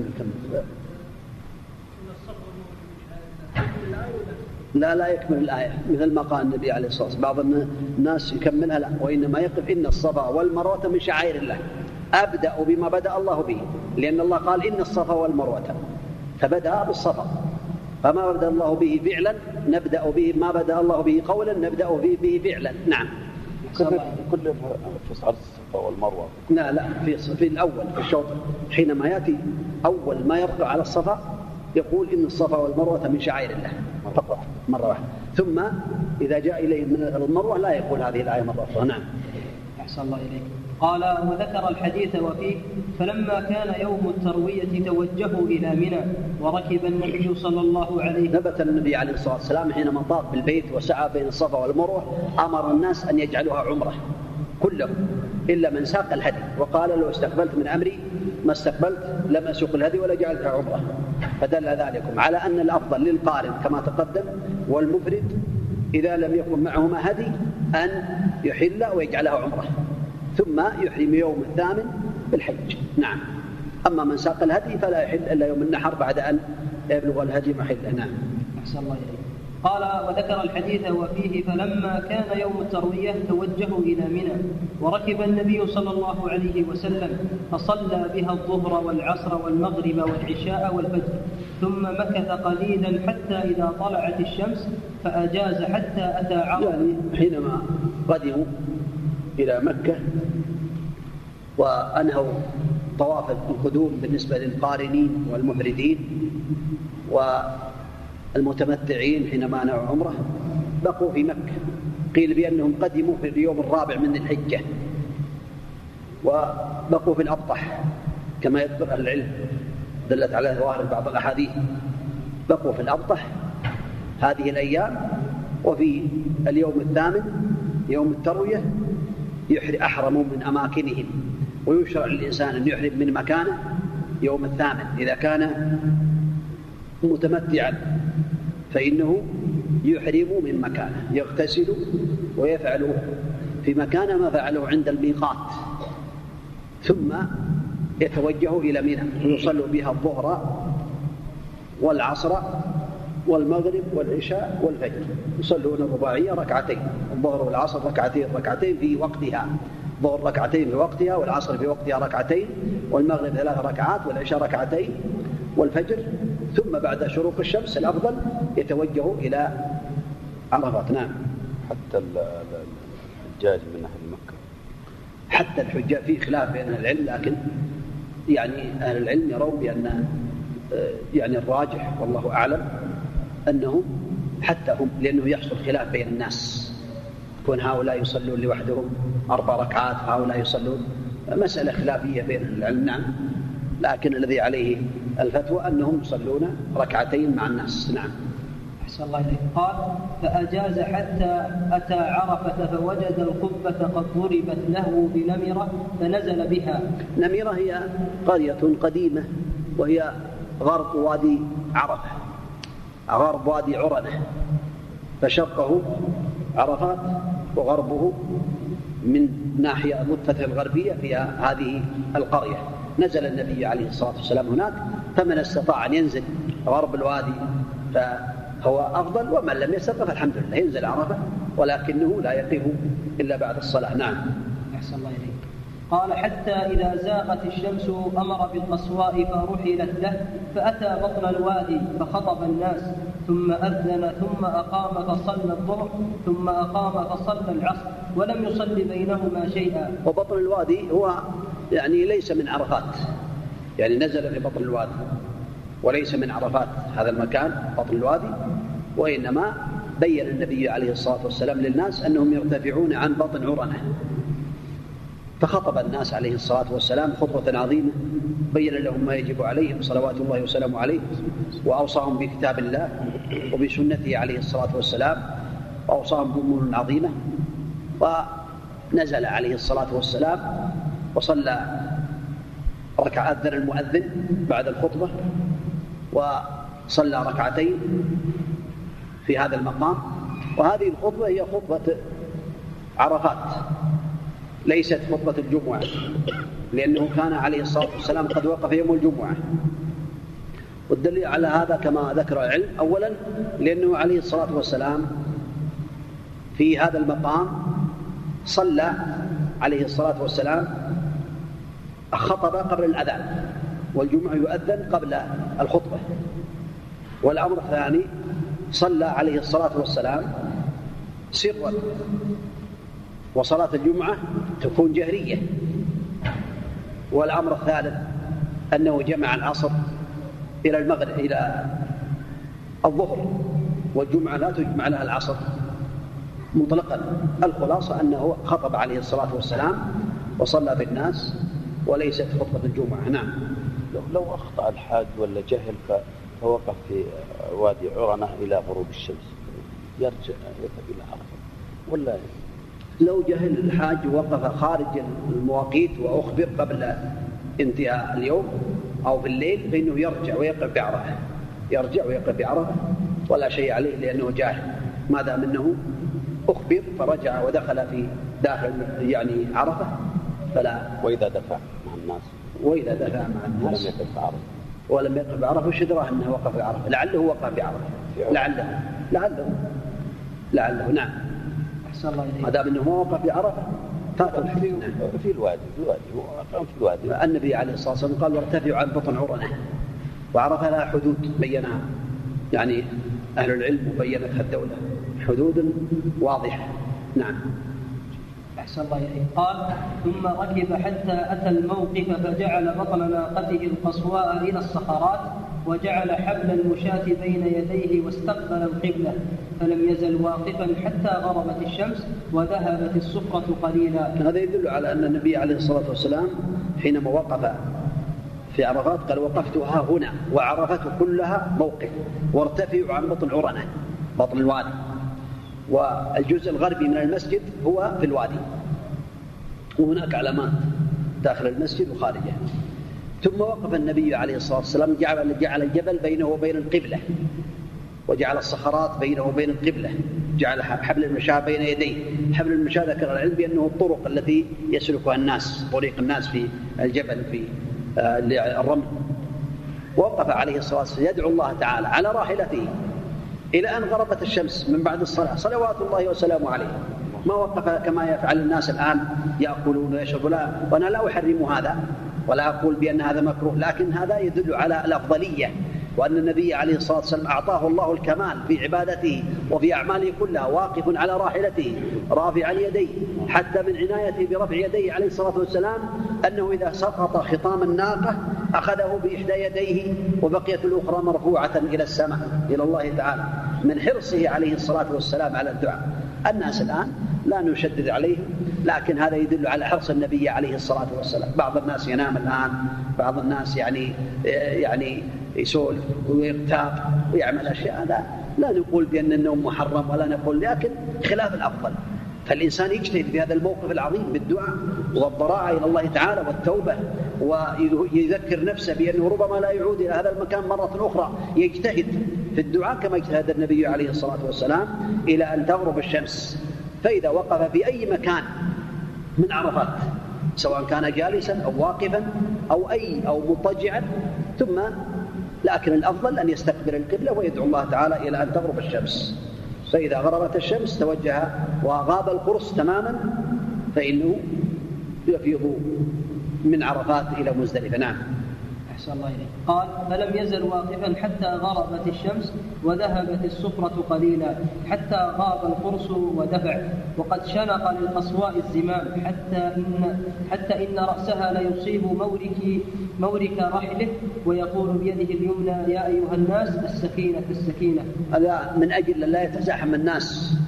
لا يكمل الآية مثل ما قال النبي عليه الصلاة والسلام. بعض الناس يكملها لا، وإنما يقف إن الصفا والمروة من شعائر الله، أبدأ بما بدأ الله به، لأن الله قال إن الصفا والمروة، فبدأ بالصفا، فما بدأ الله به فعلا نبدأ به، ما بدأ الله به قولا نبدأ به فعلا. نعم. كل في صعد الصفا والمروة. لا في الأول في الشوط حينما يأتي أول ما يرفع على الصفا يقول إن الصفا والمروة من شعائر الله فقط مرة واحدة، ثم إذا جاء إليه من المروة لا يقول هذه الآية مرة أخرى. نعم. أحسن الله إليك. قال وذكر الحديث وفيه فلما كان يوم التروية توجهوا إلى منى وركب النبي صلى الله عليه وسلم. ثبت النبي عليه الصلاة والسلام حينما طاف بالبيت وسعى بين الصفا والمروة أمر الناس أن يجعلوها عمرة كلهم إلا من ساق الهدي، وقال لو استقبلت من أمري ما استقبلت لم أسوق الهدي ولا جعلتها عمرة، فدل ذلكم على أن الأفضل للقارن كما تقدم والمفرد إذا لم يكن معهما هدي أن يحل ويجعلها عمرة ثم يحرم يوم الثامن بالحج. نعم. أما من ساق الهدي فلا يحل إلا يوم النحر بعد أن يبلغ الهدي محله. نعم. أحسن الله إليك. قال وذكر الحديث وفيه فلما كان يوم التروية توجهوا إلى منى وركب النبي صلى الله عليه وسلم فصلى بها الظهر والعصر والمغرب والعشاء والفجر، ثم مكث قليلا حتى إذا طلعت الشمس فأجاز حتى أتى عرفة. يعني حينما قدموا إلى مكة وأنهوا طواف القدوم بالنسبة للقارنين والمفردين والمتمتعين حينما نووا عمره بقوا في مكة. قيل بأنهم قدموا في اليوم الرابع من الحجة وبقوا في الأبطح كما يذكر أهل العلم، دلت على ظواهر بعض الأحاديث. بقوا في الأبطح هذه الأيام، وفي اليوم الثامن يوم التروية أحرموا من أماكنهم، ويشرع للإنسان أن يحرم من مكانه يوم الثامن. إذا كان متمتعا فإنه يحرم من مكانه، يغتسل ويفعل في مكانه ما فعله عند الميقات، ثم يتوجه إلى منى يصلوا بها الظهر والعصر والمغرب والعشاء والفجر، يصلون الرباعية ركعتين، الظهر والعصر ركعتين في وقتها، الظهر ركعتين في وقتها والعصر في وقتها ركعتين والمغرب 3 ركعات والعشاء ركعتين والفجر، ثم بعد شروق الشمس الأفضل يتوجه إلى عرفات. نعم. حتى الحجاج من أهل مكة، حتى الحجاج في خلاف بين أهل العلم، لكن يعني أهل العلم يرون بأن يعني الراجح والله أعلم أنهم حتى هم، لأنه يحصل خلاف بين الناس، يكون هؤلاء يصلون لوحدهم 4 ركعات وهؤلاء يصلون، مسألة خلافية بين العلم. نعم. لكن الذي عليه الفتوى أنهم يصلون ركعتين مع الناس. نعم. أحسن الله إليك. قال فأجاز حتى أتى عرفة فوجد القبة قد ضربت له بنمرة فنزل بها. نمرة هي قرية قديمة وهي غرب وادي عرفة، غرب وادي عرنة، فشرقه عرفات وغربه من ناحية الضفة الغربية في هذه القرية. نزل النبي عليه الصلاة والسلام هناك، فمن استطاع أن ينزل غرب الوادي فهو أفضل، ومن لم يستطع فالحمد لله ينزل عرفة، ولكنه لا يقف إلا بعد الصلاة. نعم. أحسن الله إليك. قال حتى إذا زاغت الشمس أمر بالقصواء فرحلت له، فأتى بطن الوادي فخطب الناس، ثم أذن ثم أقام فصلى الظهر، ثم أقام فصلى العصر، ولم يصل بينهما شيئا. وبطن الوادي هو يعني ليس من عرفات، يعني نزل في بطن الوادي وليس من عرفات هذا المكان بطن الوادي، وإنما بين النبي عليه الصلاة والسلام للناس أنهم يرتفعون عن بطن عرنة، فخطب الناس عليه الصلاة والسلام خطبة عظيمة بين لهم ما يجب عليهم صلوات الله وسلامه عليه، وأوصاهم بكتاب الله وبسنته عليه الصلاة والسلام، وأوصاهم بأمور عظيمة. ونزل عليه الصلاة والسلام وصلى ركع أذن المؤذن بعد الخطبة وصلى ركعتين في هذا المقام. وهذه الخطبة هي خطبة عرفات ليست خطبة الجمعة، لأنه كان عليه الصلاة والسلام قد وقف يوم الجمعة. والدليل على هذا كما ذكر العلم، أولا لأنه عليه الصلاة والسلام في هذا المقام صلى عليه الصلاة والسلام خطب قبل الأذان، والجمعة يؤذن قبل الخطبة. والأمر الثاني صلى عليه الصلاة والسلام سرا، وصلاة الجمعة تكون جهرية. والأمر الثالث أنه جمع العصر إلى المغرب إلى الظهر، والجمعة لا تجمع لها العصر مطلقا. الخلاصة أنه خطب عليه الصلاة والسلام وصلى بالناس وليست خطبة الجمعة. نعم. لو أخطأ الحاج ولا جهل فوقف في وادي عرنة إلى غروب الشمس يرجع يذهب إلى عرفة، ولا لو جهل الحاج وقف خارج المواقيت وأخبر قبل انتهاء اليوم أو في الليل فإنه يرجع ويقف بعرفة، يرجع ويقف بعرفة ولا شيء عليه، لأنه جاهل. ما دام أنه أخبر فرجع ودخل في داخل يعني عرفة فلا. وإذا دفع مع الناس، وإذا دفع مع الناس ولم يقف بعرفة، ولم يقف بعرفة وش أدراه أنه وقف بعرفة؟ لعله وقف بعرفة، لعله. نعم. ما دام أنه وقف بعرفة في الوادي النبي عليه الصلاة والسلام قال وارتفعوا عن بطن عرنة، وعرفة لها حدود بينها يعني أهل العلم وبينتها الدولة حدود واضحة. نعم. أحسن الله إليك. قال ثم ركب حتى أتى الموقف فجعل بطن ناقته القصواء إلى الصخرات، وجعل حبل المشاة بين يديه واستقبل القبلة، فلم يزل واقفا حتى غربت الشمس وذهبت الصفرة قليلا. هذا يدل على أن النبي عليه الصلاة والسلام حينما وقف في عرفات قال وقفت ها هنا، وعرفته كلها موقف، وارتفعوا عن بطن عرنة بطن الوادي، والجزء الغربي من المسجد هو في الوادي، وهناك علامات داخل المسجد وخارجه. ثم وقف النبي عليه الصلاة والسلام جعل الجبل بينه وبين القبلة، وجعل الصخرات بينه وبين القبلة، جعل حبل المشاة بين يديه. حبل المشاة ذكر العلم بأنه الطرق التي يسلكها الناس، طريق الناس في الجبل في الرمل. ووقف عليه الصلاة والسلام يدعو الله تعالى على راحلته إلى أن غربت الشمس من بعد الصلاة صلوات الله وسلامه عليه. ما وقف كما يفعل الناس الآن يأكلون ويشربون، وأنا لا أحرم هذا ولا أقول بأن هذا مكروه، لكن هذا يدل على الأفضلية، وأن النبي عليه الصلاة والسلام أعطاه الله الكمال في عبادته وفي أعماله كلها، واقف على راحلته رافعا يديه، حتى من عنايته برفع يديه عليه الصلاة والسلام أنه إذا سقط خطام الناقة أخذه بإحدى يديه وبقيت الأخرى مرفوعة إلى السماء إلى الله تعالى، من حرصه عليه الصلاة والسلام على الدعاء. الناس الآن لا نشدد عليه، لكن هذا يدل على حرص النبي عليه الصلاة والسلام. بعض الناس ينام الآن، بعض الناس يعني يسولف ويغتاب ويعمل أشياء، لا نقول بأن النوم محرم ولا نقول، لكن خلاف الأفضل. فالإنسان يجتهد في هذا الموقف العظيم بالدعاء والضراعة إلى الله تعالى والتوبة، ويذكر نفسه بأنه ربما لا يعود إلى هذا المكان مرة أخرى، يجتهد في الدعاء كما اجتهد النبي عليه الصلاة والسلام إلى أن تغرب الشمس. فإذا وقف في أي مكان من عرفات سواء كان جالسا أو واقفا أو مضطجعا، ثم لكن الأفضل أن يستقبل القبلة ويدعو الله تعالى إلى أن تغرب الشمس. فإذا غربت الشمس توجه وغاب القرص تماما فإنه يفيض من عرفات إلى مزدلفة. نعم. أحسن الله إليك. قال فلم يزل واقفا حتى غربت الشمس وذهبت الصفرة قليلا حتى غاب القرص ودفع، وقد شنق للقصواء الزمام حتى إن رأسها ليصيب مورك رحله، ويقول بيده اليمنى يا أيها الناس السكينة السكينة. هذا من أجل لا يتزاحم الناس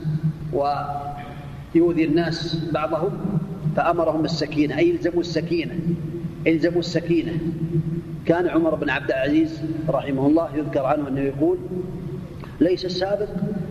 ويؤذي الناس بعضهم، فأمرهم بالسكينة، أي إلزموا السكينة. كان عمر بن عبد العزيز رحمه الله يذكر عنه أنه يقول ليس السابق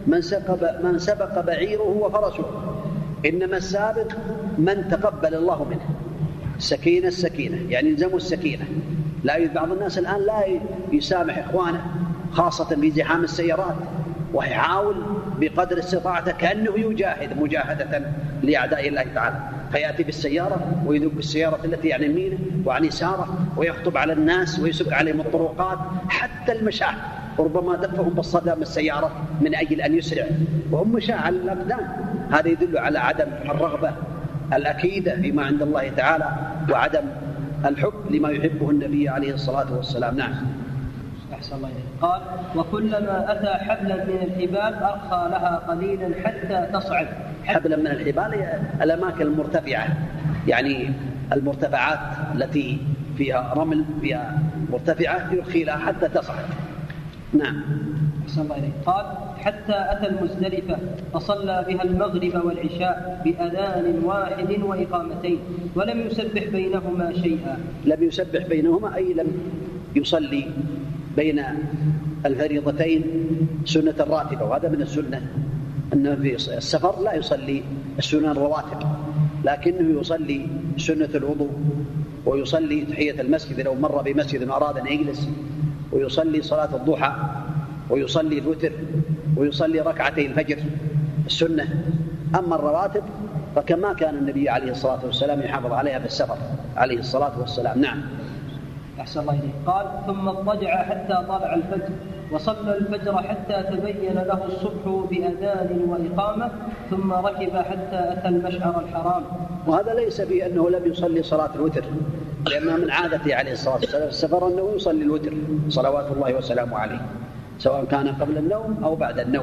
من سبق بعيره وفرسه، إنما السابق من تقبل الله منه. السكينة يعني يلزموا السكينة. لا بعض الناس الآن لا يسامح إخوانه خاصة في زحام السيارات، ويحاول بقدر استطاعته كأنه يجاهد مجاهدة لأعداء الله تعالى، فيأتي بالسيارة ويذوب بالسيارة التي عن يمينه وعن يساره ويخطب على الناس ويسك عليهم الطرقات، حتى المشاة ربما دفهم بالصدام السيارة من أجل أن يسرع وهم مشاة على الأقدام. هذا يدل على عدم الرغبة الأكيدة فيما عند الله تعالى وعدم الحب لما يحبه النبي عليه الصلاة والسلام. نعم. أحسن الله إليك. قال: وكلما أتى حبلا من الحبال أرخى لها قليلا حتى تصعد. حبلا من الحبال الأماكن المرتفعة، يعني المرتفعات التي فيها رمل فيها مرتفعة يرخي لها حتى تصعد. نعم. أحسن الله إليك. قال: حتى أتى المزدلفة فصلى بها المغرب والعشاء بأذان واحد وإقامتين ولم يسبح بينهما شيئا. لم يسبح بينهما أي لم يصلي بين الفريضتين سنة الراتبة، وهذا من السنة أنه في السفر لا يصلي السنن الرواتب، لكنه يصلي سنة الوضوء ويصلي تحية المسجد لو مر بمسجد وأراد أن يجلس، ويصلي صلاة الضحى ويصلي الوتر ويصلي ركعتي الفجر السنة. أما الرواتب فكما كان النبي عليه الصلاة والسلام يحافظ عليها في السفر عليه الصلاة والسلام. نعم. أحسن الله إليك. قال: ثم اضطجع حتى طلع الفجر وصلى الفجر حتى تبين له الصبح بأذان وإقامة ثم ركب حتى أتى المشعر الحرام. وهذا ليس بأنه لم يصلي صلاة الوتر، لأنها من عادته عليه الصلاة والسلام في السفر أنه يصلي الوتر صلوات الله وسلامه عليه سواء كان قبل النوم أو بعد النوم.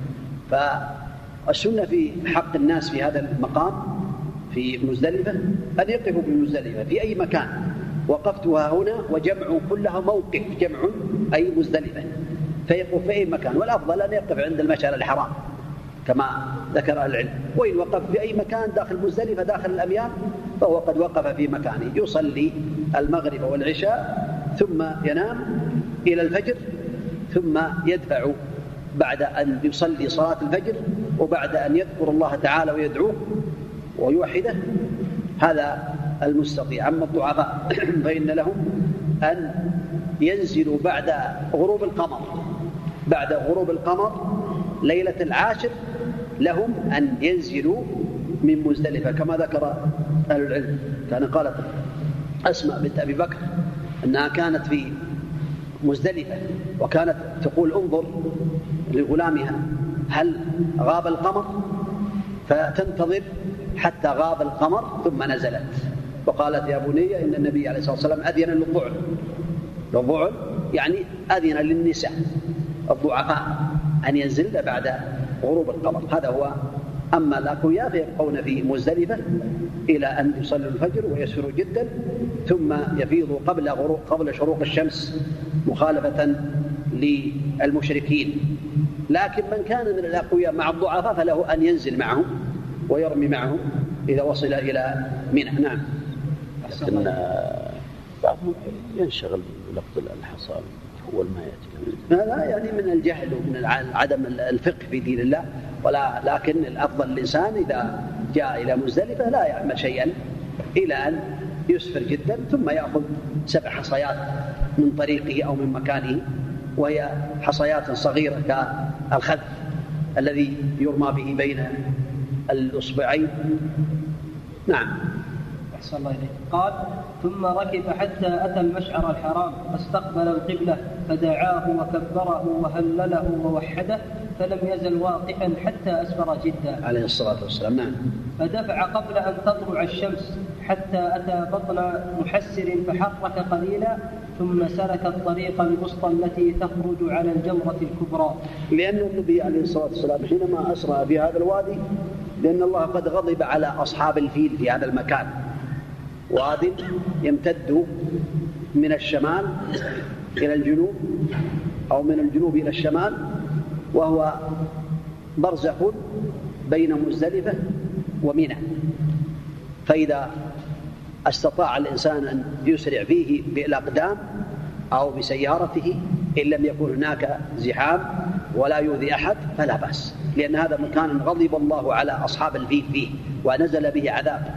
فالسنة في حق الناس في هذا المقام في مزدلفة أن يقفوا بمزدلفة في أي مكان. وقفتها هنا وجمع كلها موقف، جمع أي مزدلفة، فيقف في أي مكان، والأفضل أن يقف عند المشعر الحرام كما ذكر العلم. وإن وقف في أي مكان داخل مزدلفة داخل الأميال فهو قد وقف في مكانه، يصلي المغرب والعشاء ثم ينام إلى الفجر، ثم يدفع بعد أن يصلي صلاة الفجر وبعد أن يذكر الله تعالى ويدعوه ويوحده. هذا المستطيع. أما الضعفاء فإن لهم أن ينزلوا بعد غروب القمر ليلة العاشر، لهم أن ينزلوا من مزدلفة كما ذكر أهل العلم. كان قالت أسماء بنت أبي بكر أنها كانت في مزدلفة وكانت تقول انظر لغلامها هل غاب القمر، فتنتظر حتى غاب القمر ثم نزلت وقالت يا بني إن النبي عليه الصلاة والسلام أذن للضعن يعني أذن للنساء الضعفاء أن ينزلن بعد غروب القمر. هذا هو. أما الأقوياء فيبقون في مزدلفة إلى أن يصلوا الفجر ويسروا جدا ثم يفيضوا قبل شروق الشمس مخالفة للمشركين. لكن من كان من الأقوياء مع الضعفاء فله أن ينزل معهم ويرمي معهم إذا وصل إلى منى. نعم. لكن بعضهم ينشغل بلقط الحصى هو ما يأتي. هذا يعني من الجهل ومن عدم الفقه في دين الله. لكن الأفضل الإنسان إذا جاء إلى مزدلفة لا يعمل شيئا إلى أن يسفر جدا ثم يأخذ 7 حصيات من طريقه أو من مكانه، وهي حصيات صغيرة كالخذ الذي يرمى به بين الأصبعين. نعم. أحسن الله إليك. قال: ثم ركب حتى أتى المشعر الحرام فاستقبل القبلة فدعاه وكبره وهلله ووحده فلم يزل واقفا حتى أسفر جدا عليه الصلاة والسلام. نعم. فدفع قبل أن تطلع الشمس حتى أتى بطن محسر فحرك قليلا ثم سلك الطريق الوسطى التي تخرج على الجمرة الكبرى. لأن النبي عليه الصلاة والسلام حينما أسرى في هذا الوادي، لأن الله قد غضب على أصحاب الفيل في هذا المكان، واد يمتد من الشمال إلى الجنوب أو من الجنوب إلى الشمال، وهو برزخ بين مزدلفة ومنى. فإذا استطاع الإنسان أن يسرع فيه بالأقدام أو بسيارته إن لم يكن هناك زحام ولا يؤذي أحد فلا بأس، لأن هذا مكان غضب الله على أصحاب الفيل فيه ونزل به عذاب.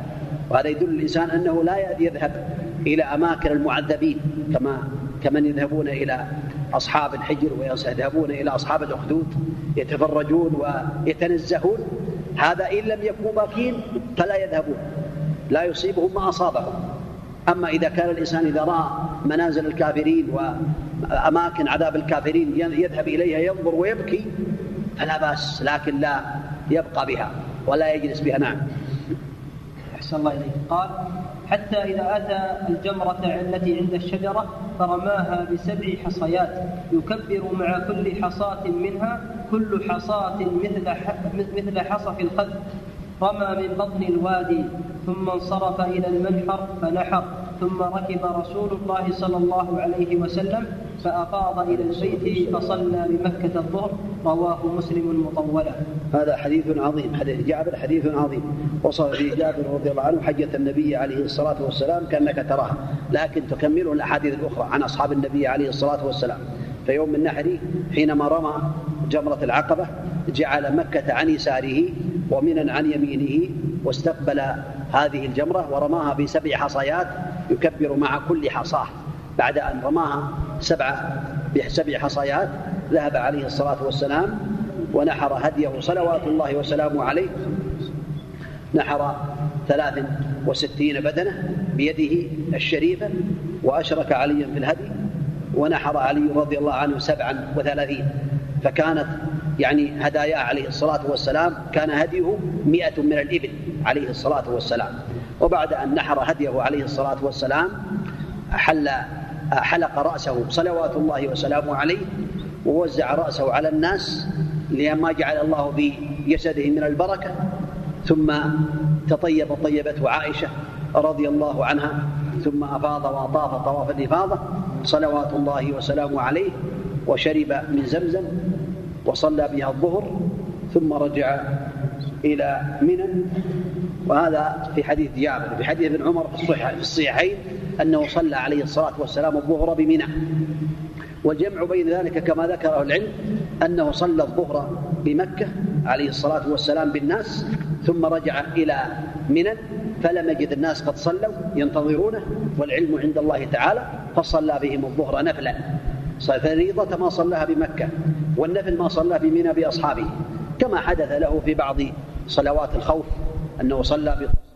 وهذا يدل الإنسان أنه لا يذهب إلى أماكن المعذبين كمن يذهبون إلى أصحاب الحجر ويذهبون إلى أصحاب الأخدود يتفرجون ويتنزهون. هذا إن لم يكونوا باكين فلا يذهبون، لا يصيبهم ما أصابهم. أما إذا كان الإنسان إذا رأى منازل الكافرين وأماكن عذاب الكافرين يذهب إليها ينظر ويبكي فلا بأس، لكن لا يبقى بها ولا يجلس بها. نعم. أحسن الله إليك. قال: حتى إذا أتى الجمرة التي عند الشجرة فرماها ب7 حصيات يكبر مع كل حصاة منها كل حصاة مثل حصى الخد، رمى من بطن الوادي ثم انصرف إلى المنحر فنحر، ثم ركب رسول الله صلى الله عليه وسلم فأفاض إلى البيت فصلى بمكة الظهر. رواه مسلم مطولا. هذا حديث عظيم، حديث جابر حديث عظيم. وصف فيه جابر رضي الله عنه حجة النبي عليه الصلاة والسلام كأنك تراها، لكن تكمله الأحاديث الأخرى عن أصحاب النبي عليه الصلاة والسلام. في يوم النحر حينما رمى جمرة العقبة جعل مكة عن يساره ومنى عن يمينه، واستقبل هذه الجمرة ورماها ب7 حصيات يكبر مع كل حصاه. بعد أن رماها ب7 حصيات ذهب عليه الصلاة والسلام ونحر هديه صلوات الله وسلامه عليه، نحر 63 بدنة بيده الشريفة، وأشرك عليا في الهدي، ونحر علي رضي الله عنه 37. فكانت هدايا عليه الصلاة والسلام كان هديه 100 من الإبل عليه الصلاة والسلام. وبعد أن نحر هديه عليه الصلاة والسلام حلق رأسه صلوات الله وسلامه عليه ووزع رأسه على الناس لما جعل الله بجسده من البركة، ثم طيبته عائشة رضي الله عنها، ثم أفاض وطاف طواف الإفاضة صلوات الله وسلامه عليه، وشرب من زمزم وصلى بها الظهر، ثم رجع إلى منى. وهذا في حديث جابر. في حديث ابن عمر في الصحيحين أنه صلى عليه الصلاة والسلام الظهر بمنى. والجمع بين ذلك كما ذكره العلم أنه صلى الظهر بمكة عليه الصلاة والسلام بالناس، ثم رجع إلى منى فلم يجد الناس قد صلوا ينتظرونه والعلم عند الله تعالى، فصلى بهم الظهر نفلا. فريضة ما صلاها بمكة، والنفل ما صلى بمنى بأصحابه، كما حدث له في بعض صلوات الخوف أنه صلى